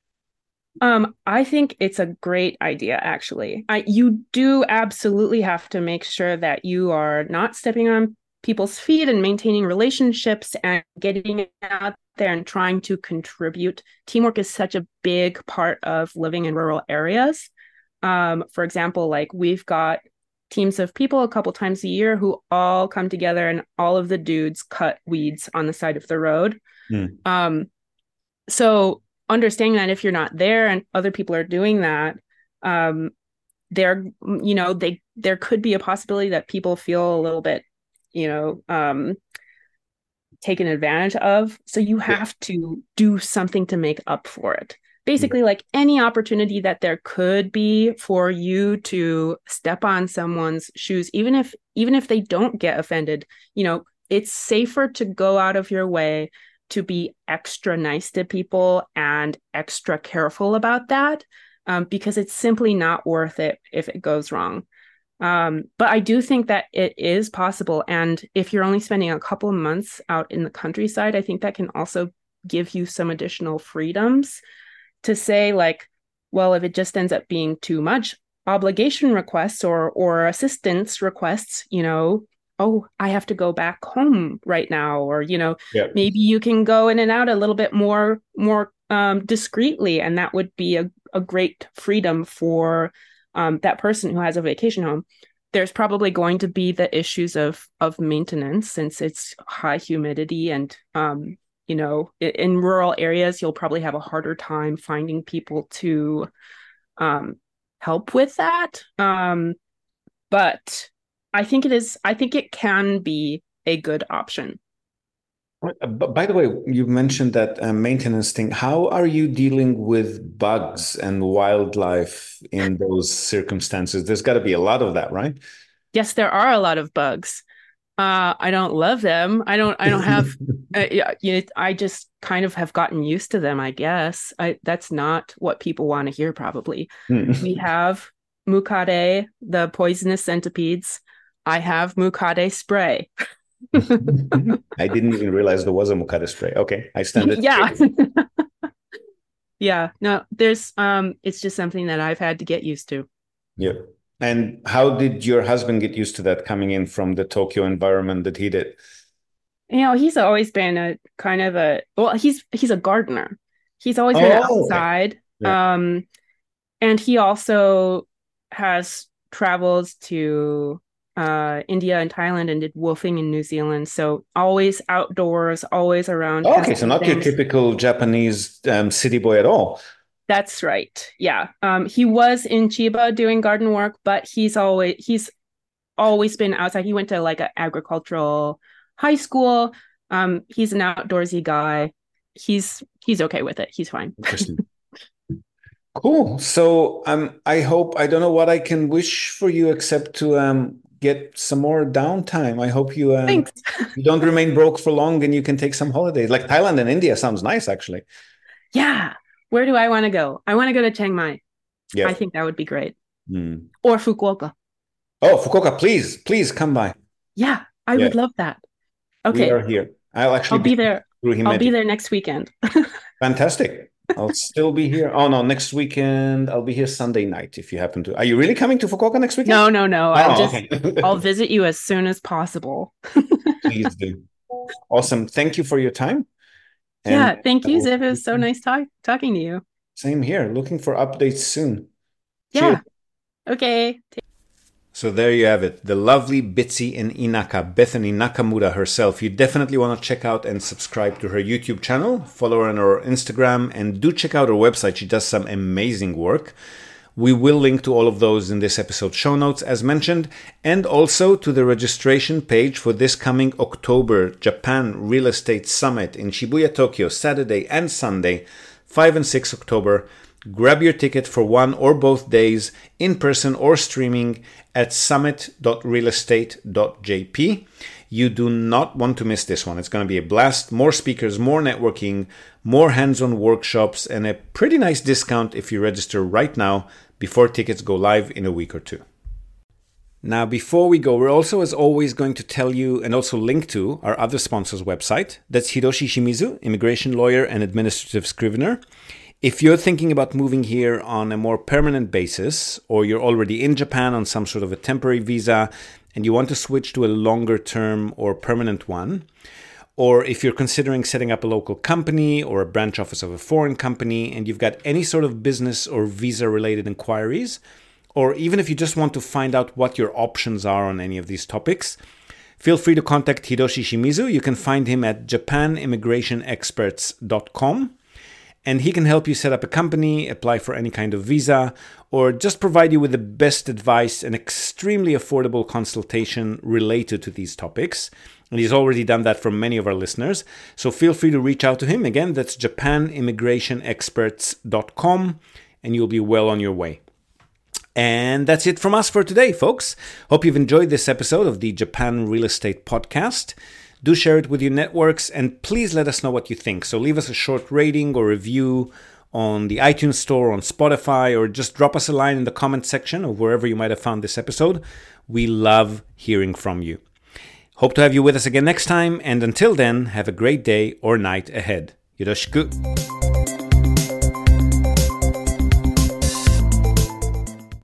Um, I think it's a great idea, actually. I, you do absolutely have to make sure that you are not stepping on people's feet and maintaining relationships and getting out there and trying to contribute. Teamwork is such a big part of living in rural areas. Um, for example, like we've got teams of people a couple times a year who all come together and all of the dudes cut weeds on the side of the road. Mm. Um, so understanding that if you're not there and other people are doing that, um, there, you know, they there could be a possibility that people feel a little bit, you know, um, taken advantage of. So you have to do something to make up for it. Basically, like any opportunity that there could be for you to step on someone's shoes, even if even if they don't get offended, you know, it's safer to go out of your way to be extra nice to people and extra careful about that, um, because it's simply not worth it if it goes wrong. Um, but I do think that it is possible. And if you're only spending a couple of months out in the countryside, I think that can also give you some additional freedoms to say, like, well, if it just ends up being too much, obligation requests or or assistance requests, you know, oh, I have to go back home right now, or you know, Yeah. maybe you can go in and out a little bit more more um, discreetly, and that would be a, a great freedom for um, that person who has a vacation home. There's probably going to be the issues of of maintenance since it's high humidity and um, you know, in rural areas, you'll probably have a harder time finding people to um, help with that. Um, but I think it is, I think it can be a good option. Uh, b- By the way, you mentioned that uh, maintenance thing. How are you dealing with bugs and wildlife in those circumstances? There's got to be a lot of that, right? Yes, there are a lot of bugs. Uh, I don't love them. I don't. I don't have. Uh, yeah, yeah, I just kind of have gotten used to them. I guess. I that's not what people want to hear. Probably. We have Mucade, the poisonous centipedes. I have Mucade spray. I didn't even realize there was a Mukata spray. Okay, I stand it. Yeah. Yeah. No, there's um it's just something that I've had to get used to. Yeah. And how did your husband get used to that coming in from the Tokyo environment that he did? You know, he's always been a kind of a well, he's he's a gardener. He's always been Oh, okay. outside. Yeah. Um and he also has traveled to uh India and Thailand and did wolfing in New Zealand. So always outdoors, always around Okay, so testing not your things. typical Japanese um, city boy at all. That's right. Yeah. Um, he was in Chiba doing garden work, but he's always he's always been outside. He went to like an agricultural high school. Um, he's an outdoorsy guy. He's he's okay with it. He's fine. Interesting. Cool. So um, I hope I don't know what I can wish for you except to um, get some more downtime. I hope you um, Thanks. you don't remain broke for long and you can take some holidays. Like Thailand and India sounds nice, actually. Yeah. Where do I want to go? I want to go to Chiang Mai. Yeah. I think that would be great. Hmm. Or Fukuoka. Oh, Fukuoka, please, please come by. Yeah, I Yeah. would love that. We Okay. are here. I'll actually I'll be there. through I'll be Himeji. there next weekend. Fantastic. I'll still be here. Oh no, next weekend I'll be here Sunday night if you happen to. Are you really coming to Fukuoka next weekend? No, no, no. I'll Oh, just okay. I'll visit you as soon as possible. Please do. Awesome. Thank you for your time. Yeah, And thank I you, will- Ziv. It was so nice talk talking to you. Same here. Looking for updates soon. Yeah. Cheers. Okay. So there you have it, the lovely Bitsy in Inaka, Bethany Nakamura herself. You definitely want to check out and subscribe to her YouTube channel, follow her on her Instagram, and do check out her website. She does some amazing work. We will link to all of those in this episode's show notes, as mentioned, and also to the registration page for this coming October Japan Real Estate Summit in Shibuya, Tokyo, Saturday and Sunday, five and six October. Grab your ticket for one or both days, in person or streaming, at summit dot real estate dot j p. You do not want to miss this one. It's going to be a blast. More speakers, more networking, more hands-on workshops, and a pretty nice discount if you register right now before tickets go live in a week or two. Now, before we go, we're also, as always, going to tell you and also link to our other sponsor's website. That's Hiroshi Shimizu, immigration lawyer and administrative scrivener. If you're thinking about moving here on a more permanent basis, or you're already in Japan on some sort of a temporary visa and you want to switch to a longer term or permanent one, or if you're considering setting up a local company or a branch office of a foreign company and you've got any sort of business or visa related inquiries, or even if you just want to find out what your options are on any of these topics, feel free to contact Hiroshi Shimizu. You can find him at japan immigration experts dot com. And he can help you set up a company, apply for any kind of visa, or just provide you with the best advice and extremely affordable consultation related to these topics. And he's already done that for many of our listeners. So feel free to reach out to him. Again, that's japan immigration experts dot com, and you'll be well on your way. And that's it from us for today, folks. Hope you've enjoyed this episode of the Japan Real Estate Podcast. Do share it with your networks, and please let us know what you think. So leave us a short rating or review on the iTunes Store, on Spotify, or just drop us a line in the comment section of wherever you might have found this episode. We love hearing from you. Hope to have you with us again next time, and until then, have a great day or night ahead. Yoroshiku.